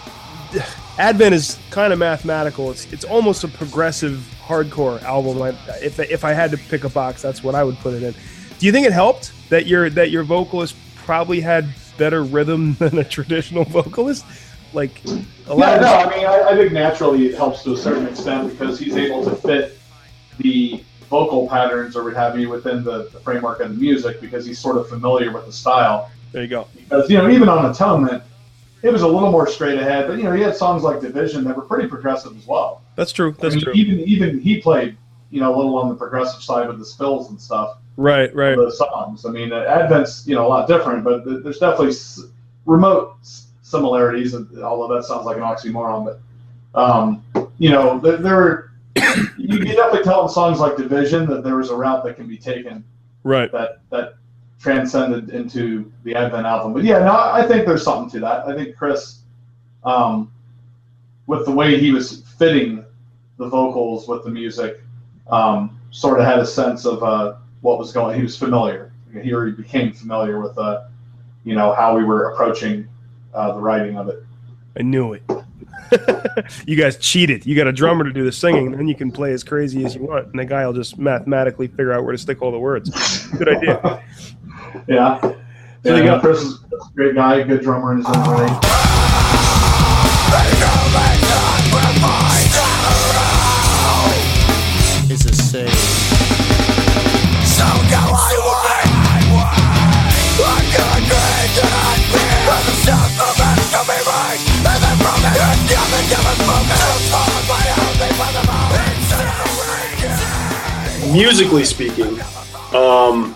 Advent is kind of mathematical. It's it's almost a progressive hardcore album. I, if if I had to pick a box, that's what I would put it in. Do you think it helped that your that your vocalist probably had better rhythm than a traditional vocalist? Like, a lot yeah, of no, I mean, I, I think naturally it helps to a certain extent because he's able to fit the vocal patterns or what have you within the, the framework of the music because he's sort of familiar with the style. There you go. Because, you know, even on Atonement, it was a little more straight ahead, but, you know, he had songs like Division that were pretty progressive as well. That's true. That's I mean, true. Even even he played, you know, a little on the progressive side with the spills and stuff. Right, right. Those songs. I mean, uh, Advent's, you know, a lot different, but th- there's definitely s- remote s- similarities, although that sounds like an oxymoron. But, um, you know, there, there were, you can definitely tell in songs like Division that there was a route that can be taken. Right. That, that transcended into the Advent album. But yeah, no, I think there's something to that. I think Chris, um, with the way he was fitting the vocals with the music, um, sort of had a sense of uh, what was going. He was familiar. He already became familiar with, uh, you know, how we were approaching uh, the writing of it. I knew it. You guys cheated. You got a drummer to do the singing, and then you can play as crazy as you want, and the guy will just mathematically figure out where to stick all the words. Good idea. Yeah. So yeah, you got Chris is a great guy, a good drummer in his own way. Is a say. So go I way. I can't drink and I fear. There's a stuff of it to be right. And then from it, it's never given smoke. And it's followed by how they find them out. Musically speaking, um,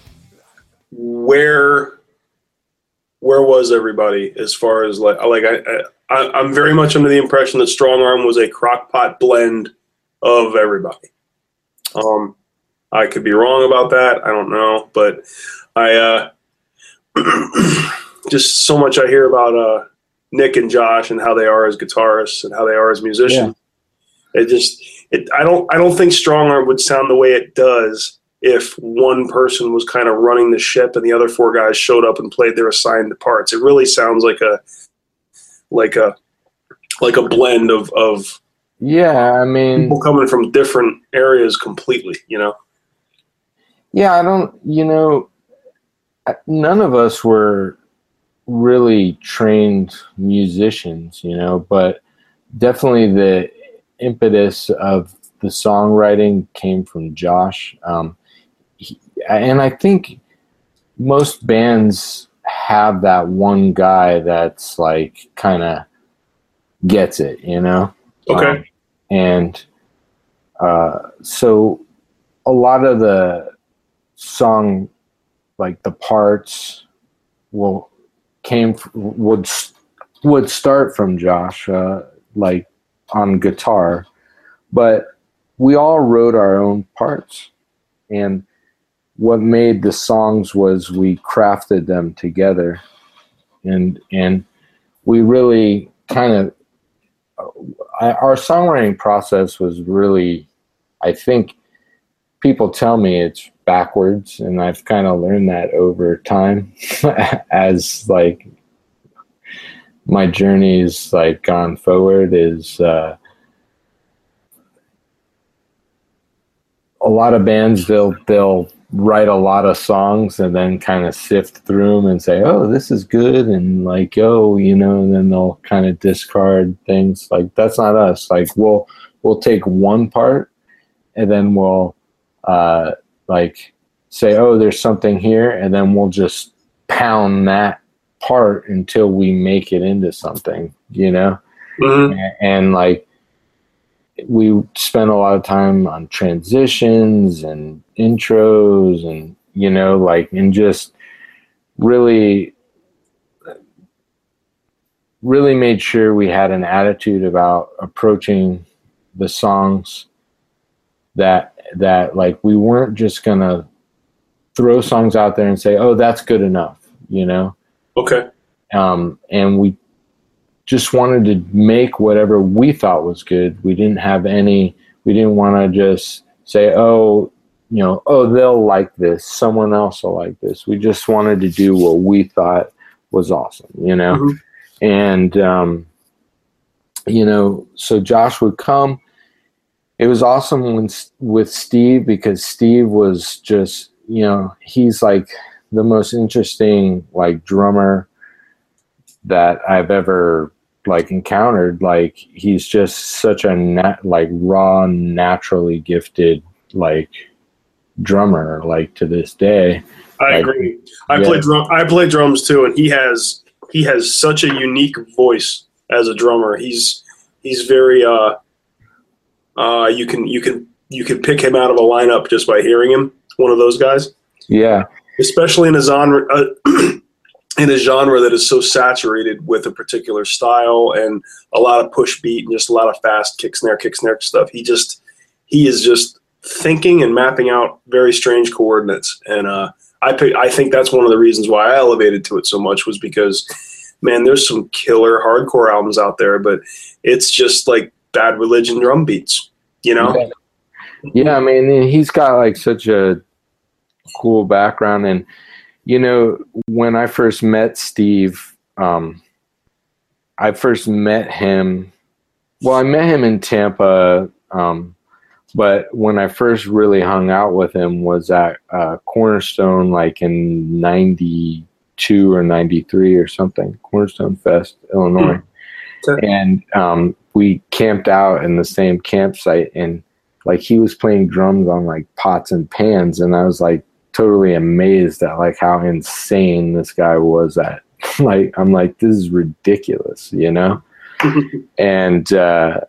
where where was everybody as far as like like I, I I'm very much under the impression that Strong Arm was a crockpot blend of everybody. Um, I could be wrong about that. I don't know, but I uh, just so much I hear about uh, Nick and Josh and how they are as guitarists and how they are as musicians. Yeah. It just it I don't I don't think Strong Arm would sound the way it does if one person was kind of running the ship and the other four guys showed up and played their assigned parts. It really sounds like a like a like a blend of of Yeah, I mean, people coming from different areas completely, you know? Yeah, I don't, you know, none of us were really trained musicians, you know, but definitely the impetus of the songwriting came from Josh. Um, he, and I think most bands have that one guy that's like kind of gets it, you know? Okay. Um, and uh, so a lot of the song, like the parts, will came would would start from Josh, uh, like on guitar, but we all wrote our own parts, and what made the songs was we crafted them together, and and we really kind of I, our songwriting process was really, I think people tell me it's backwards, and I've kind of learned that over time as like my journey's like gone forward is uh, a lot of bands they'll they'll write a lot of songs and then kind of sift through them and say, oh, this is good, and like, oh, you know, and then they'll kind of discard things. Like, that's not us. Like, we'll we'll take one part and then we'll uh, like say, oh, there's something here, and then we'll just pound that part until we make it into something, you know? Mm-hmm. and, and like we spend a lot of time on transitions and intros and, you know, like, and just really, really made sure we had an attitude about approaching the songs that, that like, we weren't just going to throw songs out there and say, oh, that's good enough, you know? Okay. Um, and we just wanted to make whatever we thought was good. We didn't have any, we didn't want to just say, oh, you know, oh, they'll like this, someone else will like this. We just wanted to do what we thought was awesome, you know? Mm-hmm. And, um, you know, so Josh would come. It was awesome when, with Steve, because Steve was just, you know, he's like the most interesting, like, drummer that I've ever like encountered. Like, he's just such a nat- like raw, naturally gifted like drummer, like, to this day. I like, agree. I yeah. play drum. I play drums too, and he has he has such a unique voice as a drummer. He's he's very uh uh you can you can you can pick him out of a lineup just by hearing him. One of those guys. Yeah. Especially in a genre. Uh, in a genre that is so saturated with a particular style and a lot of push beat and just a lot of fast kick snare, kick snare stuff. He just, he is just thinking and mapping out very strange coordinates. And uh, I pick, I think that's one of the reasons why I elevated to it so much, was because, man, there's some killer hardcore albums out there, but it's just like Bad Religion drum beats, you know? Yeah, yeah, I mean, he's got like such a cool background. And, you know, when I first met Steve, um, I first met him, well, I met him in Tampa, um, but when I first really hung out with him was at uh, Cornerstone, like in ninety-two or ninety-three or something, Cornerstone Fest, Illinois. Mm-hmm. And um, we camped out in the same campsite, and like he was playing drums on like pots and pans, and I was like, totally amazed at like how insane this guy was at. Like, I'm like, this is ridiculous, you know? and uh,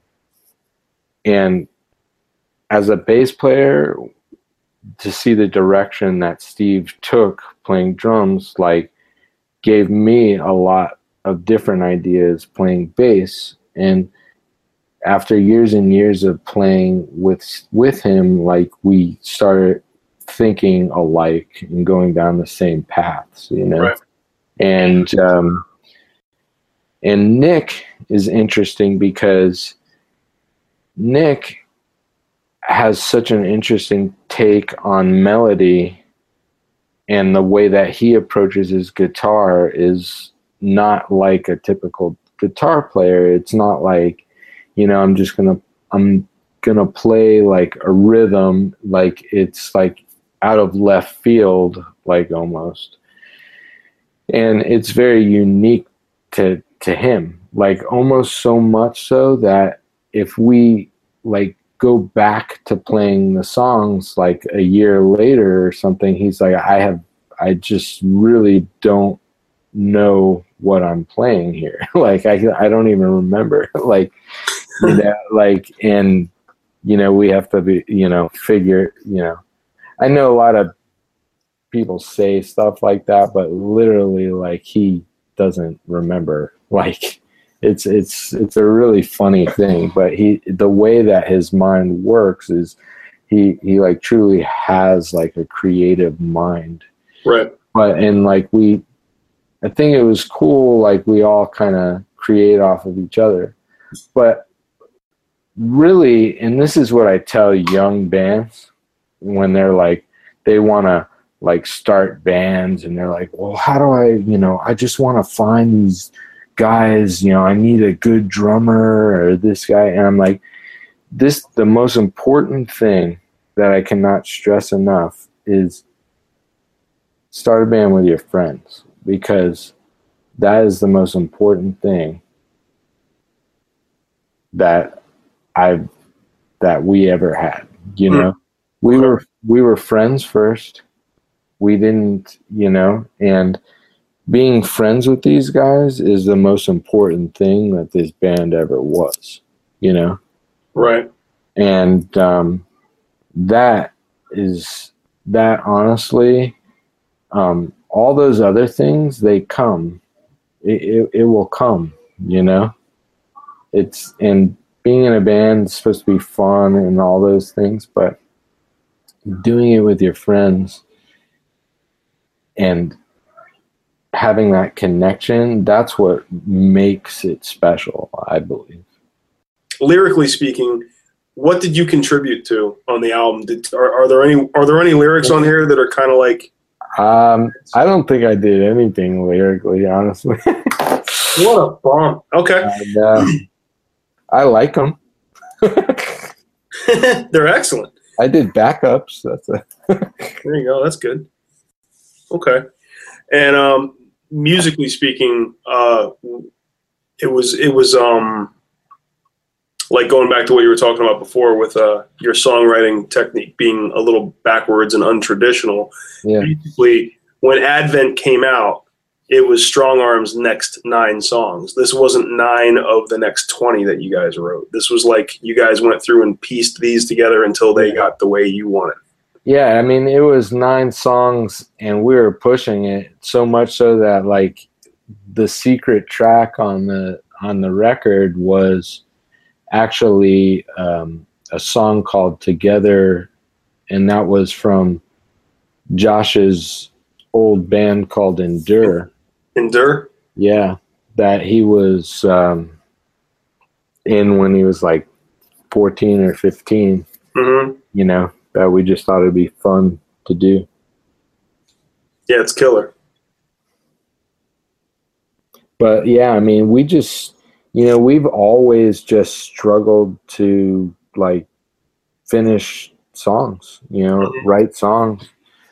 and as a bass player, to see the direction that Steve took playing drums, like, gave me a lot of different ideas playing bass. And after years and years of playing with with him, like, we started thinking alike and going down the same paths, you know? Right. And, um, and Nick is interesting because Nick has such an interesting take on melody, and the way that he approaches his guitar is not like a typical guitar player. It's not like you know, I'm just gonna I'm gonna play like a rhythm, like it's like out of left field, like almost. And it's very unique to to him, like almost so much so that if we like go back to playing the songs like a year later or something, he's like, I have, I just really don't know what I'm playing here. Like, I, I don't even remember, like, you know, like, and, you know, we have to be, you know, figure, you know, I know a lot of people say stuff like that, but literally, like, he doesn't remember. Like, it's it's it's a really funny thing. But he, the way that his mind works is, he he like truly has like a creative mind. Right. But and like we, I think it was cool. Like we all kind of create off of each other, but really, and this is what I tell young bands when they're like, they want to like start bands and they're like, well, how do I, you know, I just want to find these guys, you know, I need a good drummer or this guy. And I'm like, this, the most important thing that I cannot stress enough is start a band with your friends, because that is the most important thing that I've, that we ever had, you know. We were we were friends first. We didn't, you know, and being friends with these guys is the most important thing that this band ever was, you know. Right. And um, that is that honestly, um, all those other things, they come. It, it it will come, you know. It's and being in a band is supposed to be fun and all those things, but doing it with your friends and having that connection, that's what makes it special, I believe. Lyrically speaking, what did you contribute to on the album? Did, are, are there any are there any lyrics on here that are kind of like? Um, I don't think I did anything lyrically, honestly. What a bomb! Okay, and, uh, I like them. They're excellent. I did backups. That's a there you go. That's good. Okay, and um, musically speaking, uh, it was it was um, like going back to what you were talking about before with uh, your songwriting technique being a little backwards and untraditional. Yeah. Basically, when Advent came out, it was Strong Arm's next nine songs. This wasn't nine of the next twenty that you guys wrote. This was like you guys went through and pieced these together until they got the way you wanted. Yeah, I mean, it was nine songs, and we were pushing it so much so that like the secret track on the on the record was actually um, a song called "Together," and that was from Josh's old band called Endure. Endure? Yeah, that he was um, in when he was like fourteen or fifteen. Mm-hmm. You know, that we just thought it'd be fun to do. Yeah, it's killer. But yeah, I mean, we just, you know, we've always just struggled to like finish songs, you know, mm-hmm. write songs.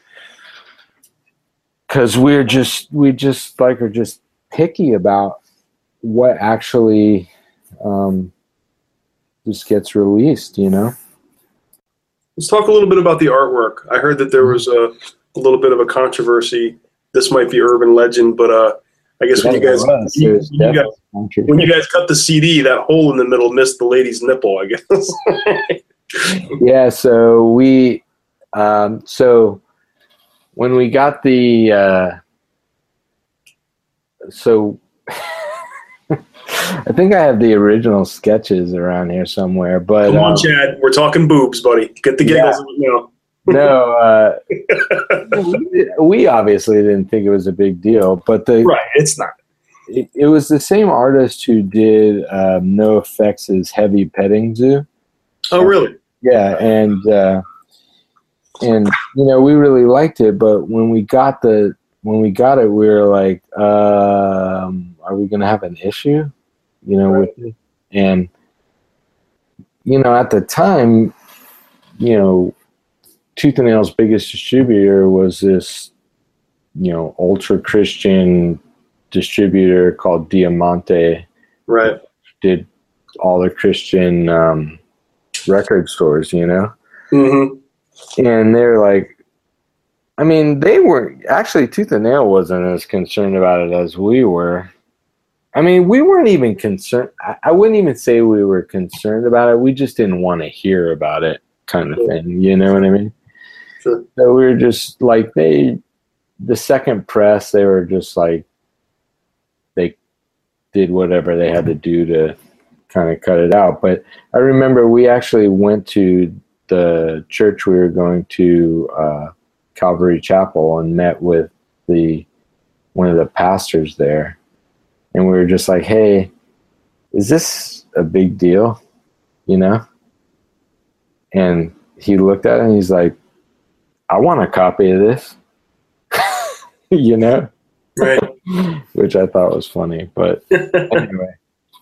Cause we're just, we just like are just picky about what actually um, just gets released, you know? Let's talk a little bit about the artwork. I heard that there was a, a little bit of a controversy. This might be urban legend, but uh, I guess when you guys, you, when, you guys when you guys cut the C D, that hole in the middle missed the lady's nipple, I guess. Yeah, so we, um, so when we got the, uh, so I think I have the original sketches around here somewhere, but come on, um, Chad, we're talking boobs, buddy. Get the giggles, yeah. you know. No, uh, we, we obviously didn't think it was a big deal, but the right, it's not. It, it was the same artist who did um, NoFX's Heavy Petting Zoo. Oh, really? Yeah, and uh, and you know we really liked it, but when we got the when we got it, we were like, um, "Are we going to have an issue?" You know, right. with it? And you know, at the time, you know, Tooth and Nail's biggest distributor was this, you know, ultra Christian distributor called Diamante. Right. Did all the Christian um, record stores, you know? Mm-hmm. And they're like, I mean, they weren't, actually, Tooth and Nail wasn't as concerned about it as we were. I mean, we weren't even concerned. I, I wouldn't even say we were concerned about it. We just didn't want to hear about it, kind of Sure. thing. You know what I mean? Sure. So we were just like, they, the second press, they were just like, they did whatever they had to do to kind of cut it out. But I remember we actually went to the church we were going to, uh, Calvary Chapel, and met with the one of the pastors there. And we were just like, hey, is this a big deal? You know? And he looked at it and he's like, I want a copy of this. You know? Right. Which I thought was funny. But anyway.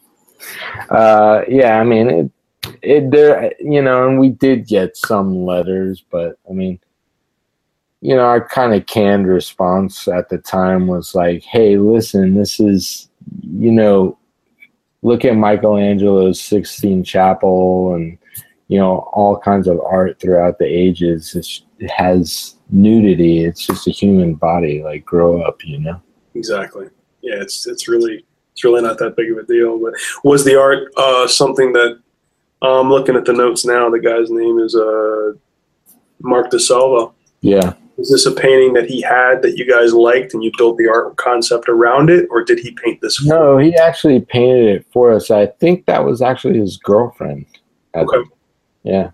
Uh, yeah, I mean, it, it, there, you know, and we did get some letters, but I mean, you know, our kind of canned response at the time was like, hey, listen, this is, you know, look at Michelangelo's Sistine Chapel and, you know, all kinds of art throughout the ages. It's, it has nudity. It's just a human body. Like, grow up, you know? Exactly. Yeah, it's it's really it's really not that big of a deal. But was the art uh, something that, I'm um, looking at the notes now, the guy's name is uh, Mark DeSalvo. Yeah. Is this a painting that he had that you guys liked and you built the art concept around it, or did he paint this? No, he actually painted it for us. I think that was actually his girlfriend. Okay. The, yeah.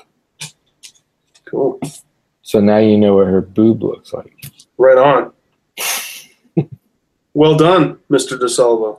Cool. So now you know what her boob looks like. Right on. Well done, Mister DeSalvo.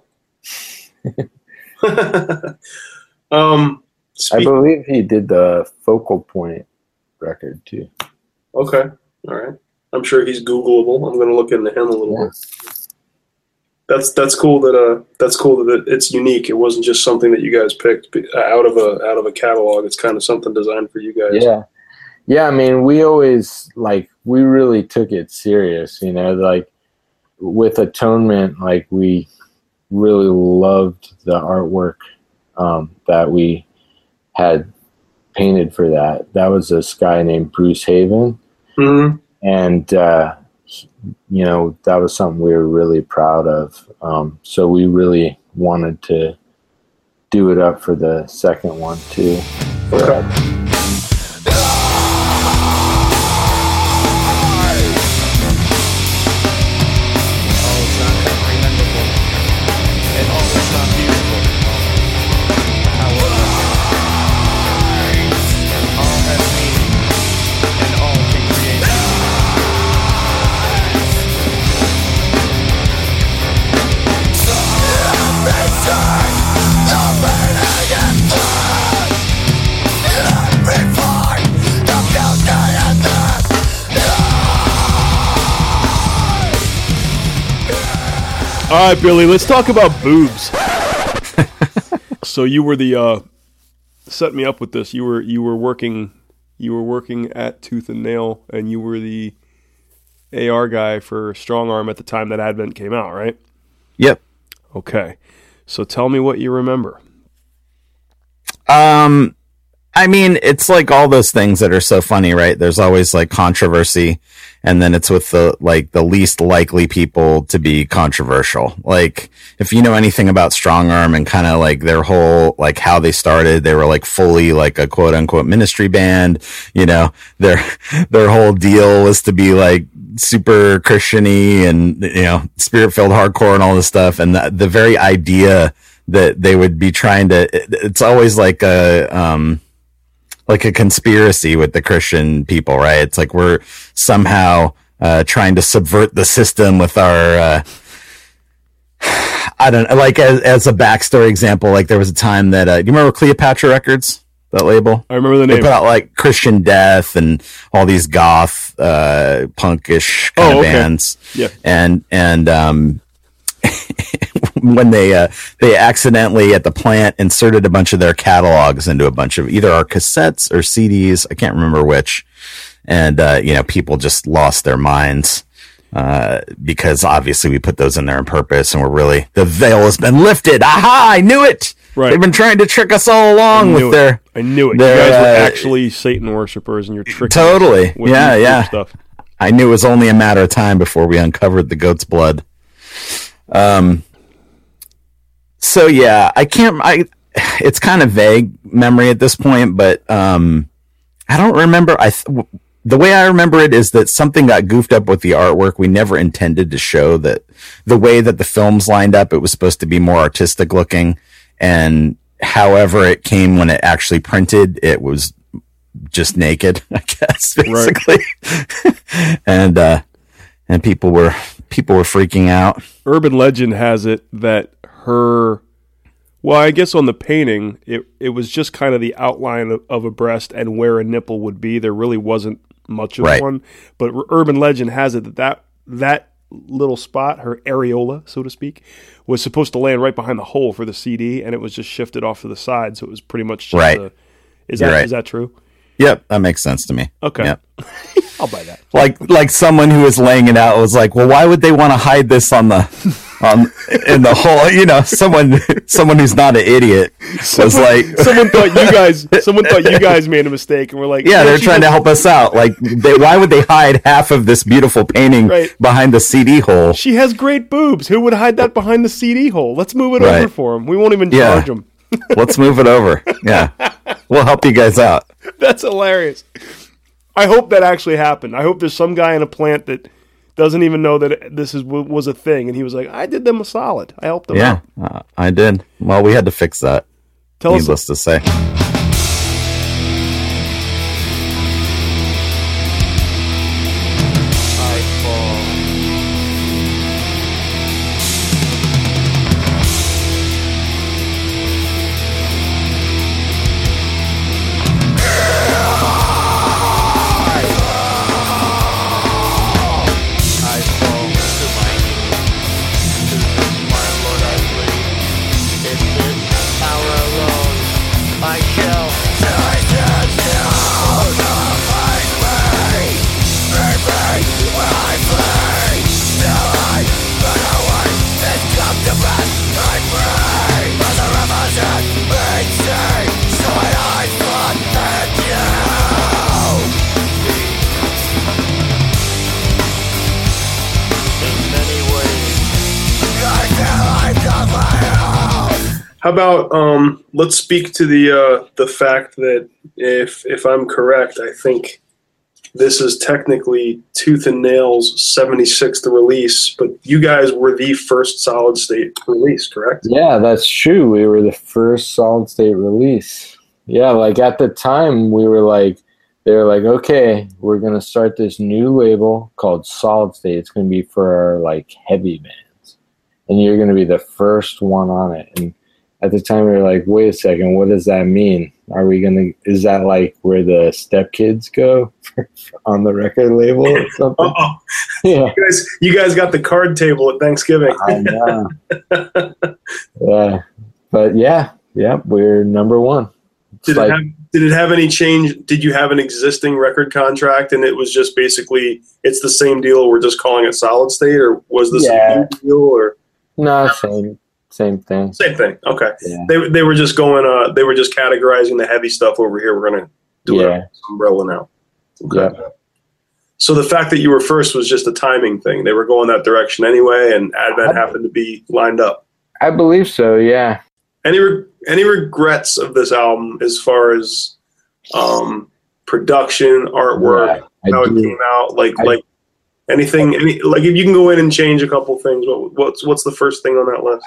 um, I believe he did the Focal Point record too. Okay. All right. I'm sure he's Googleable. I'm going to look into him a little yeah. bit. That's that's cool that uh that's cool that it's unique. It wasn't just something that you guys picked out of a out of a catalog. It's kind of something designed for you guys. Yeah. Yeah, I mean, we always like we really took it serious, you know, like with Atonement, like we really loved the artwork um, that we had painted for that. That was this guy named Bruce Haven. Mm-hmm. And, uh, you know, that was something we were really proud of. Um, so we really wanted to do it up for the second one, too. Okay. All right, Billy, let's talk about boobs. So you were the uh, set me up with this. You were you were working you were working at Tooth and Nail, and you were the A R guy for Strong Arm at the time that Advent came out, right? Yep. Okay. So tell me what you remember. Um, I mean, it's like all those things that are so funny, right? There's always like controversy, and then it's with the like the least likely people to be controversial. Like if you know anything about Strong Arm and kind of like their whole like how they started, they were like fully like a quote unquote ministry band. You know, their their whole deal was to be like super Christian-y and, you know, spirit-filled hardcore and all this stuff. And the, the very idea that they would be trying to, it's always like a, um, like a conspiracy with the Christian people, right? It's like we're somehow, uh, trying to subvert the system with our, uh, I don't know, like as, as a backstory example, like there was a time that, uh, do you remember Cleopatra Records? That label? I remember the name. They put out like Christian Death and all these goth, uh, punkish kind oh, of okay. bands. Yeah. And, and, um, when they uh, they accidentally at the plant inserted a bunch of their catalogs into a bunch of either our cassettes or C Ds. I can't remember which. And, uh, you know, people just lost their minds. Uh, because obviously we put those in there on purpose, and we're really, the veil has been lifted. Aha! I knew it. Right. They've been trying to trick us all along with it. their. I knew it. Their, you guys were uh, actually Satan worshippers, and you're tricking. Totally. Us with Yeah, yeah. Stuff. I knew it was only a matter of time before we uncovered the goat's blood. Um. So yeah, I can't. I. It's kind of vague memory at this point, but um, I don't remember. I. Th- The way I remember it is that something got goofed up with the artwork. We never intended to show that the way that the films lined up, it was supposed to be more artistic looking. And however it came when it actually printed, it was just naked, I guess, basically. Right. and, uh, and people were, people were freaking out. Urban legend has it that her, well, I guess on the painting, it, it was just kind of the outline of, of a breast and where a nipple would be. There really wasn't much of right. one, but urban legend has it that, that that little spot, her areola, so to speak, was supposed to land right behind the hole for the C D, and it was just shifted off to the side, so it was pretty much just right. a, is You're that right. is that true? Yep, that makes sense to me. Okay. Yep. I'll buy that. Like like someone who was laying it out was like, well, why would they want to hide this on the on in the hole? You know, someone someone who's not an idiot was someone, like, someone thought you guys someone thought you guys made a mistake, and we're like, yeah, no, they're trying to help us out. Like, they, why would they hide half of this beautiful painting right. behind the C D hole? She has great boobs. Who would hide that behind the C D hole? Let's move it right. over for them. We won't even yeah. charge them. Let's move it over. Yeah, we'll help you guys out. That's hilarious. I hope that actually happened. I hope there's some guy in a plant that doesn't even know that this is was a thing, and he was like, "I did them a solid. I helped them yeah, out." Yeah, uh, I did. Well, we had to fix that. Tell needless us, to say. How about um, let's speak to the uh, the fact that if if I'm correct, I think this is technically Tooth and Nail's seventy-sixth release, but you guys were the first solid state release, correct? Yeah, that's true. We were the first solid state release. Yeah, like at the time we were like, they were like, okay, we're gonna start this new label called Solid State. It's gonna be for our like heavy bands, and you're gonna be the first one on it. And at the time, we were like, wait a second, what does that mean? Are we going to, is that like where the Step Kids go on the record label or something? Uh-oh. Yeah. You guys, you guys got the card table at Thanksgiving. I know. Yeah. But yeah, yeah, we're number one. Did, like, it have, did it have any change? Did you have an existing record contract and it was just basically, it's the same deal, we're just calling it Solid State, or was this yeah. a new deal? Or no, same. Same thing. Same thing. Okay. Yeah. They they were just going. Uh, they were just categorizing the heavy stuff over here. We're gonna do yeah. it umbrella now. Okay. Yeah. So the fact that you were first was just a timing thing. They were going that direction anyway, and Advent I, happened to be lined up. I believe so. Yeah. Any re- any regrets of this album as far as um, production, artwork, yeah, how do. it came out? Like I, like anything. Any like if you can go in and change a couple things. What, what's what's the first thing on that list?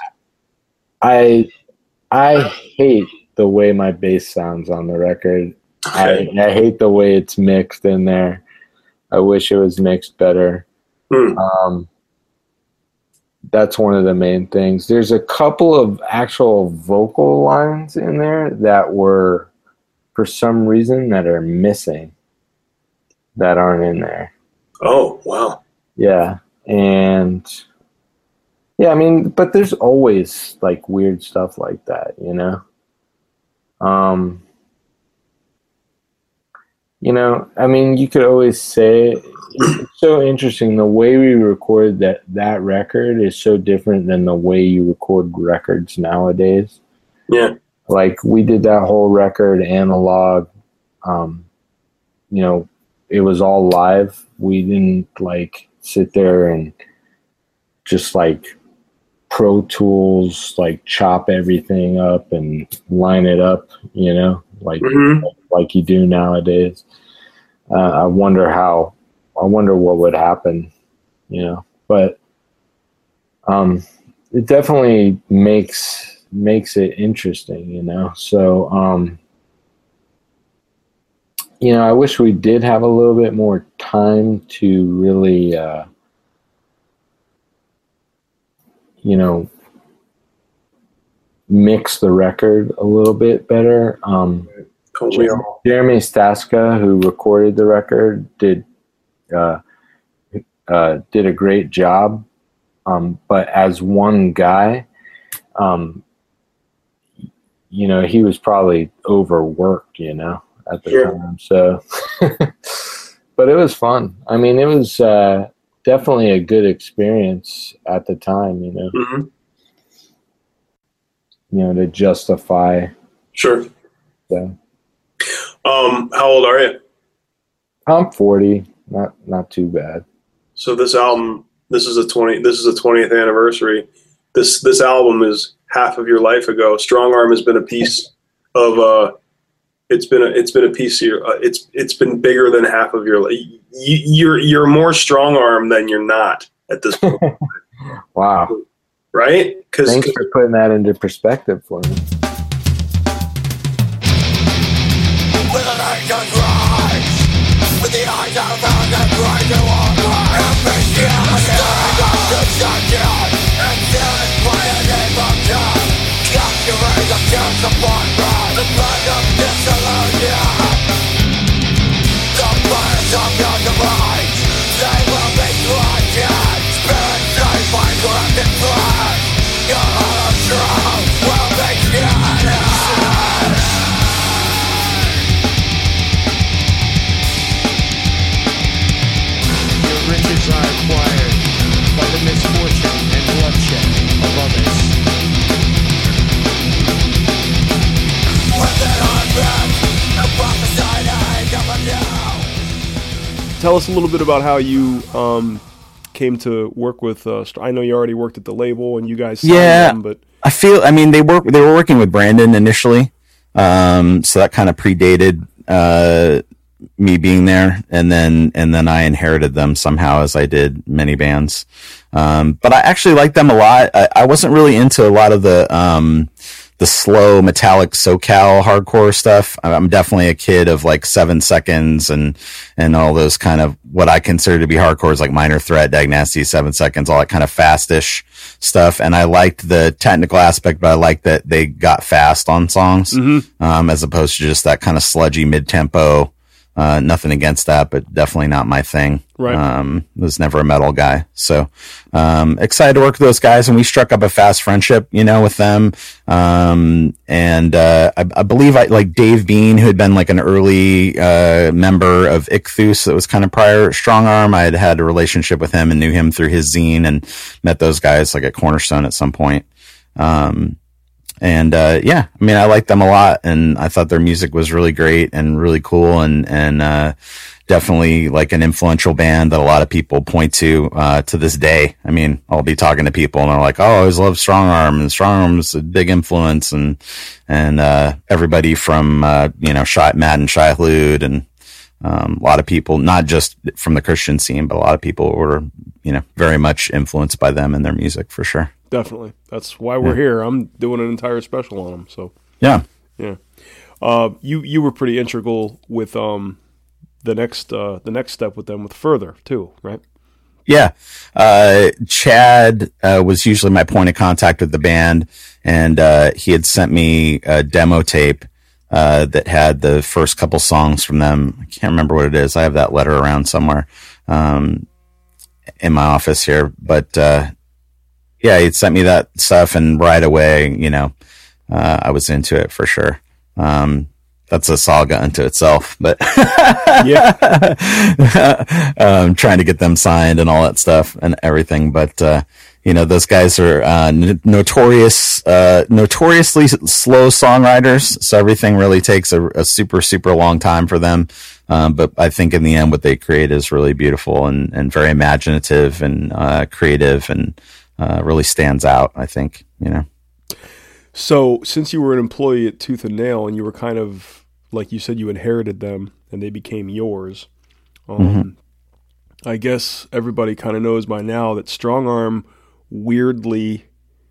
I I hate the way my bass sounds on the record. Okay. I, I hate the way it's mixed in there. I wish it was mixed better. Hmm. Um, that's one of the main things. There's a couple of actual vocal lines in there that were, for some reason, that are missing, that aren't in there. Oh, wow. Yeah, and Yeah, I mean, but there's always like weird stuff like that, you know. Um, you know, I mean, you could always say it's so interesting. The way we record that that record is so different than the way you record records nowadays. Yeah, like we did that whole record analog. Um, you know, it was all live. We didn't like sit there and just like Pro Tools, like chop everything up and line it up, you know, like mm-hmm. like, like you do nowadays. Uh, I wonder how, I wonder what would happen, you know, but um, it definitely makes, makes it interesting, you know? So, um, you know, I wish we did have a little bit more time to really, uh, you know, mix the record a little bit better. Um, Jeremy Staska, who recorded the record, did uh, uh, did a great job. Um, but as one guy, um, you know, he was probably overworked, you know, at the sure. time. So, but it was fun. I mean, it was uh, definitely a good experience at the time, you know. Mm-hmm. You know, to justify. Sure. So. Um, how old are you? I'm forty. Not not too bad. So this album, this is a twenty. This is a twentieth anniversary. This this album is half of your life ago. Strong Arm has been a piece of. Uh, it's been a it's been a piece of your. Uh, it's it's been bigger than half of your life. You, you're you're more Strong Arm than you're not at this point. Wow. Right? Cause, Thanks for putting that into perspective for me. With the eyes out found and try to walk ambition to shut down and then play a name of death. Capturing the chance of one run, the blood of dissolution. The birds of your demise, they will be bloodshed. Spirit safe by corrupted flesh. Your hollow shroud will be shattered. Riches are acquired by the misfortune and bloodshed of others. Tell us a little bit about how you um, came to work with. Uh, I know you already worked at the label, and you guys signed yeah, them, but I feel. I mean, they work. They were working with Brandon initially, um, so that kind of predated. Uh, me being there, and then and then I inherited them somehow, as I did many bands. Um, but I actually liked them a lot. I, I wasn't really into a lot of the um, the slow metallic SoCal hardcore stuff. I'm definitely a kid of like Seven Seconds and and all those kind of what I consider to be hardcore, is like Minor Threat, Dag Nasty, Seven Seconds, all that kind of fastish stuff. And I liked the technical aspect, but I liked that they got fast on songs, mm-hmm. um, as opposed to just that kind of sludgy mid tempo. Uh, nothing against that, but definitely not my thing. Right. Um, was never a metal guy. So, um, excited to work with those guys, and we struck up a fast friendship, you know, with them. Um, and, uh, I, I believe I, like Dave Bean, who had been like an early, uh, member of Ichthus that was kind of prior Strong Arm. I had had a relationship with him and knew him through his zine and met those guys like at Cornerstone at some point. Um, And, uh, yeah, I mean, I liked them a lot, and I thought their music was really great and really cool, and, and, uh, definitely like an influential band that a lot of people point to, uh, to this day. I mean, I'll be talking to people and they're like, oh, I always loved Strong Arm, and Strong Arm's a big influence, and, and, uh, everybody from, uh, you know, Shai, Matt and Shai Hulud, and, um, a lot of people, not just from the Christian scene, but a lot of people were, you know, very much influenced by them and their music for sure. Definitely. That's why we're yeah. here. I'm doing an entire special on them. So yeah, yeah. Uh, you you were pretty integral with um the next uh, the next step with them with Further too, right? Yeah, uh, Chad uh, was usually my point of contact with the band, and uh, he had sent me a demo tape uh, that had the first couple songs from them. I can't remember what it is. I have that letter around somewhere um, in my office here, but. Uh, yeah, he sent me that stuff, and right away, you know, uh, I was into it for sure. Um, that's a saga unto itself, but yeah, um, trying to get them signed and all that stuff and everything. But, uh, you know, those guys are, uh, n- notorious, uh, notoriously slow songwriters. So everything really takes a, a super, super long time for them. Um, but I think in the end, what they create is really beautiful and, and very imaginative and, uh, creative and, uh, really stands out, I think, you know. So since you were an employee at Tooth and Nail and you were kind of, like you said, you inherited them and they became yours. Um, mm-hmm. I guess everybody kind of knows by now that Strong Arm weirdly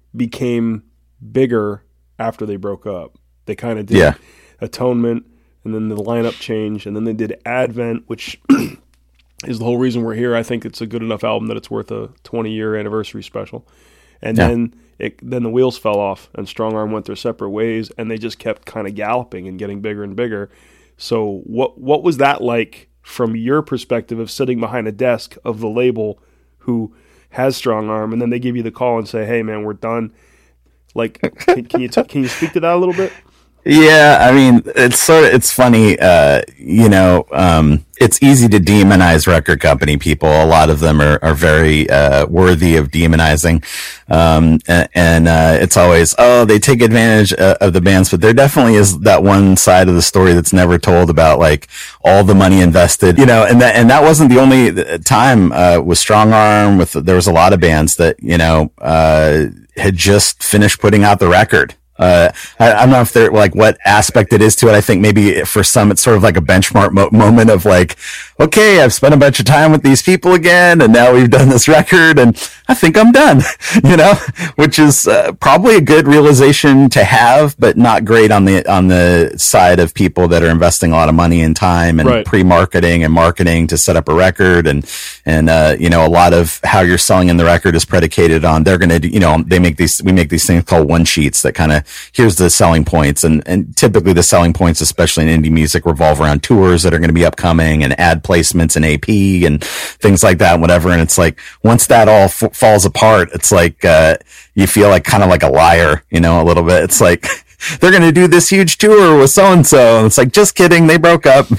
became bigger after they broke up. They kind of did yeah. Atonement, and then the lineup changed, and then they did Advent, which is the whole reason we're here. I think it's a good enough album that it's worth a twenty-year anniversary special. And yeah. then it, then the wheels fell off, and Strong Arm went their separate ways, and they just kept kind of galloping and getting bigger and bigger. So what what was that like from your perspective of sitting behind a desk of the label who has Strong Arm, and then they give you the call and say, "Hey, man, we're done." Like, can, can you t- can you speak to that a little bit? Yeah, I mean, it's sort of, it's funny, uh, you know, um, it's easy to demonize record company people. A lot of them are, are very, uh, worthy of demonizing. Um, and, and, uh, it's always, oh, they take advantage uh, of the bands, but there definitely is that one side of the story that's never told about like all the money invested, you know, and that, and that wasn't the only time, uh, with Strong Arm, with, there was a lot of bands that, you know, uh, had just finished putting out the record. Uh, I, I don't know if they're like what aspect it is to it. I think maybe for some it's sort of like a benchmark mo- moment of like, okay, I've spent a bunch of time with these people again, and now we've done this record, and I think I'm done, you know, which is uh, probably a good realization to have, but not great on the on the side of people that are investing a lot of money and time and right. pre-marketing and marketing to set up a record, and and uh, you know, a lot of how you're selling in the record is predicated on they're going to, you know, they make these we make these things called one sheets that kind of here's the selling points, and and typically the selling points, especially in indie music, revolve around tours that are going to be upcoming and ad placements and A P and things like that, and whatever. And it's like once that all f- falls apart, it's like uh, you feel like kind of like a liar, you know, a little bit. It's like they're going to do this huge tour with so and so, and it's like, just kidding, they broke up.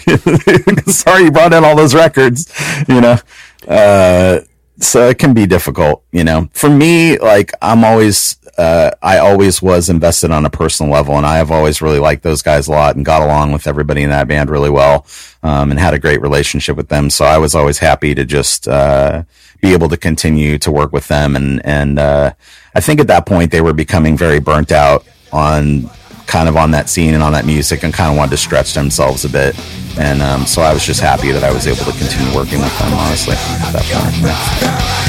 Sorry, you brought in all those records, you know. Uh, so it can be difficult, you know. For me, like I'm always. Uh, I always was invested on a personal level, and I have always really liked those guys a lot and got along with everybody in that band really well, um, and had a great relationship with them. So I was always happy to just, uh, be able to continue to work with them. And, and, uh, I think at that point they were becoming very burnt out on kind of on that scene and on that music, and kind of wanted to stretch themselves a bit. And, um, so I was just happy that I was able to continue working with them, honestly, at that point. Yeah.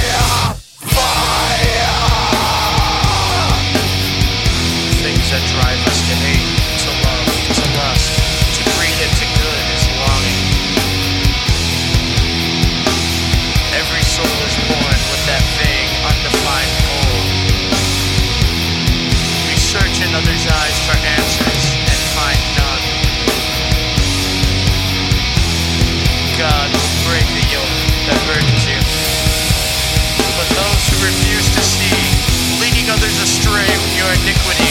That drive us to hate, to love, to lust, to greed and to good is longing. Every soul is born with that vague, undefined goal. We search in others' eyes for answers and find none. God will break the yoke that burdens you. But those who refuse to see, leading others astray with your iniquities.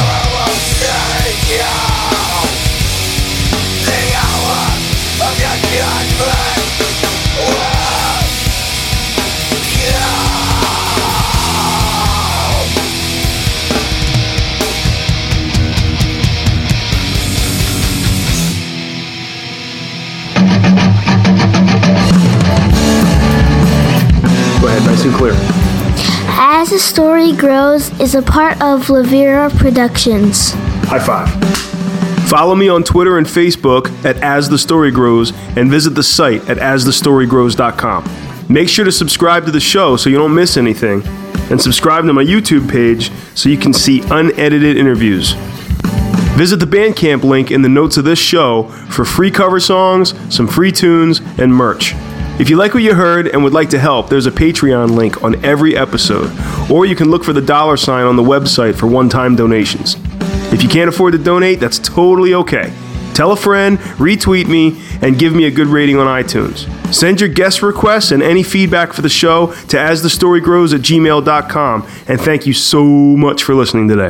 Go ahead, nice and clear. As the Story Grows is a part of Lavira Productions. High five. Follow me on Twitter and Facebook at As The Story Grows, and visit the site at as the story grows dot com. Make sure to subscribe to the show so you don't miss anything, and subscribe to my YouTube page so you can see unedited interviews. Visit the Bandcamp link in the notes of this show for free cover songs, some free tunes, and merch. If you like what you heard and would like to help, there's a Patreon link on every episode, or you can look for the dollar sign on the website for one-time donations. If you can't afford to donate, that's totally okay. Tell a friend, retweet me, and give me a good rating on iTunes. Send your guest requests and any feedback for the show to asthestorygrows at gmail dot com. And thank you so much for listening today.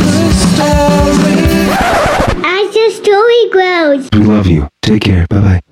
As the story grows. We love you. Take care. Bye bye.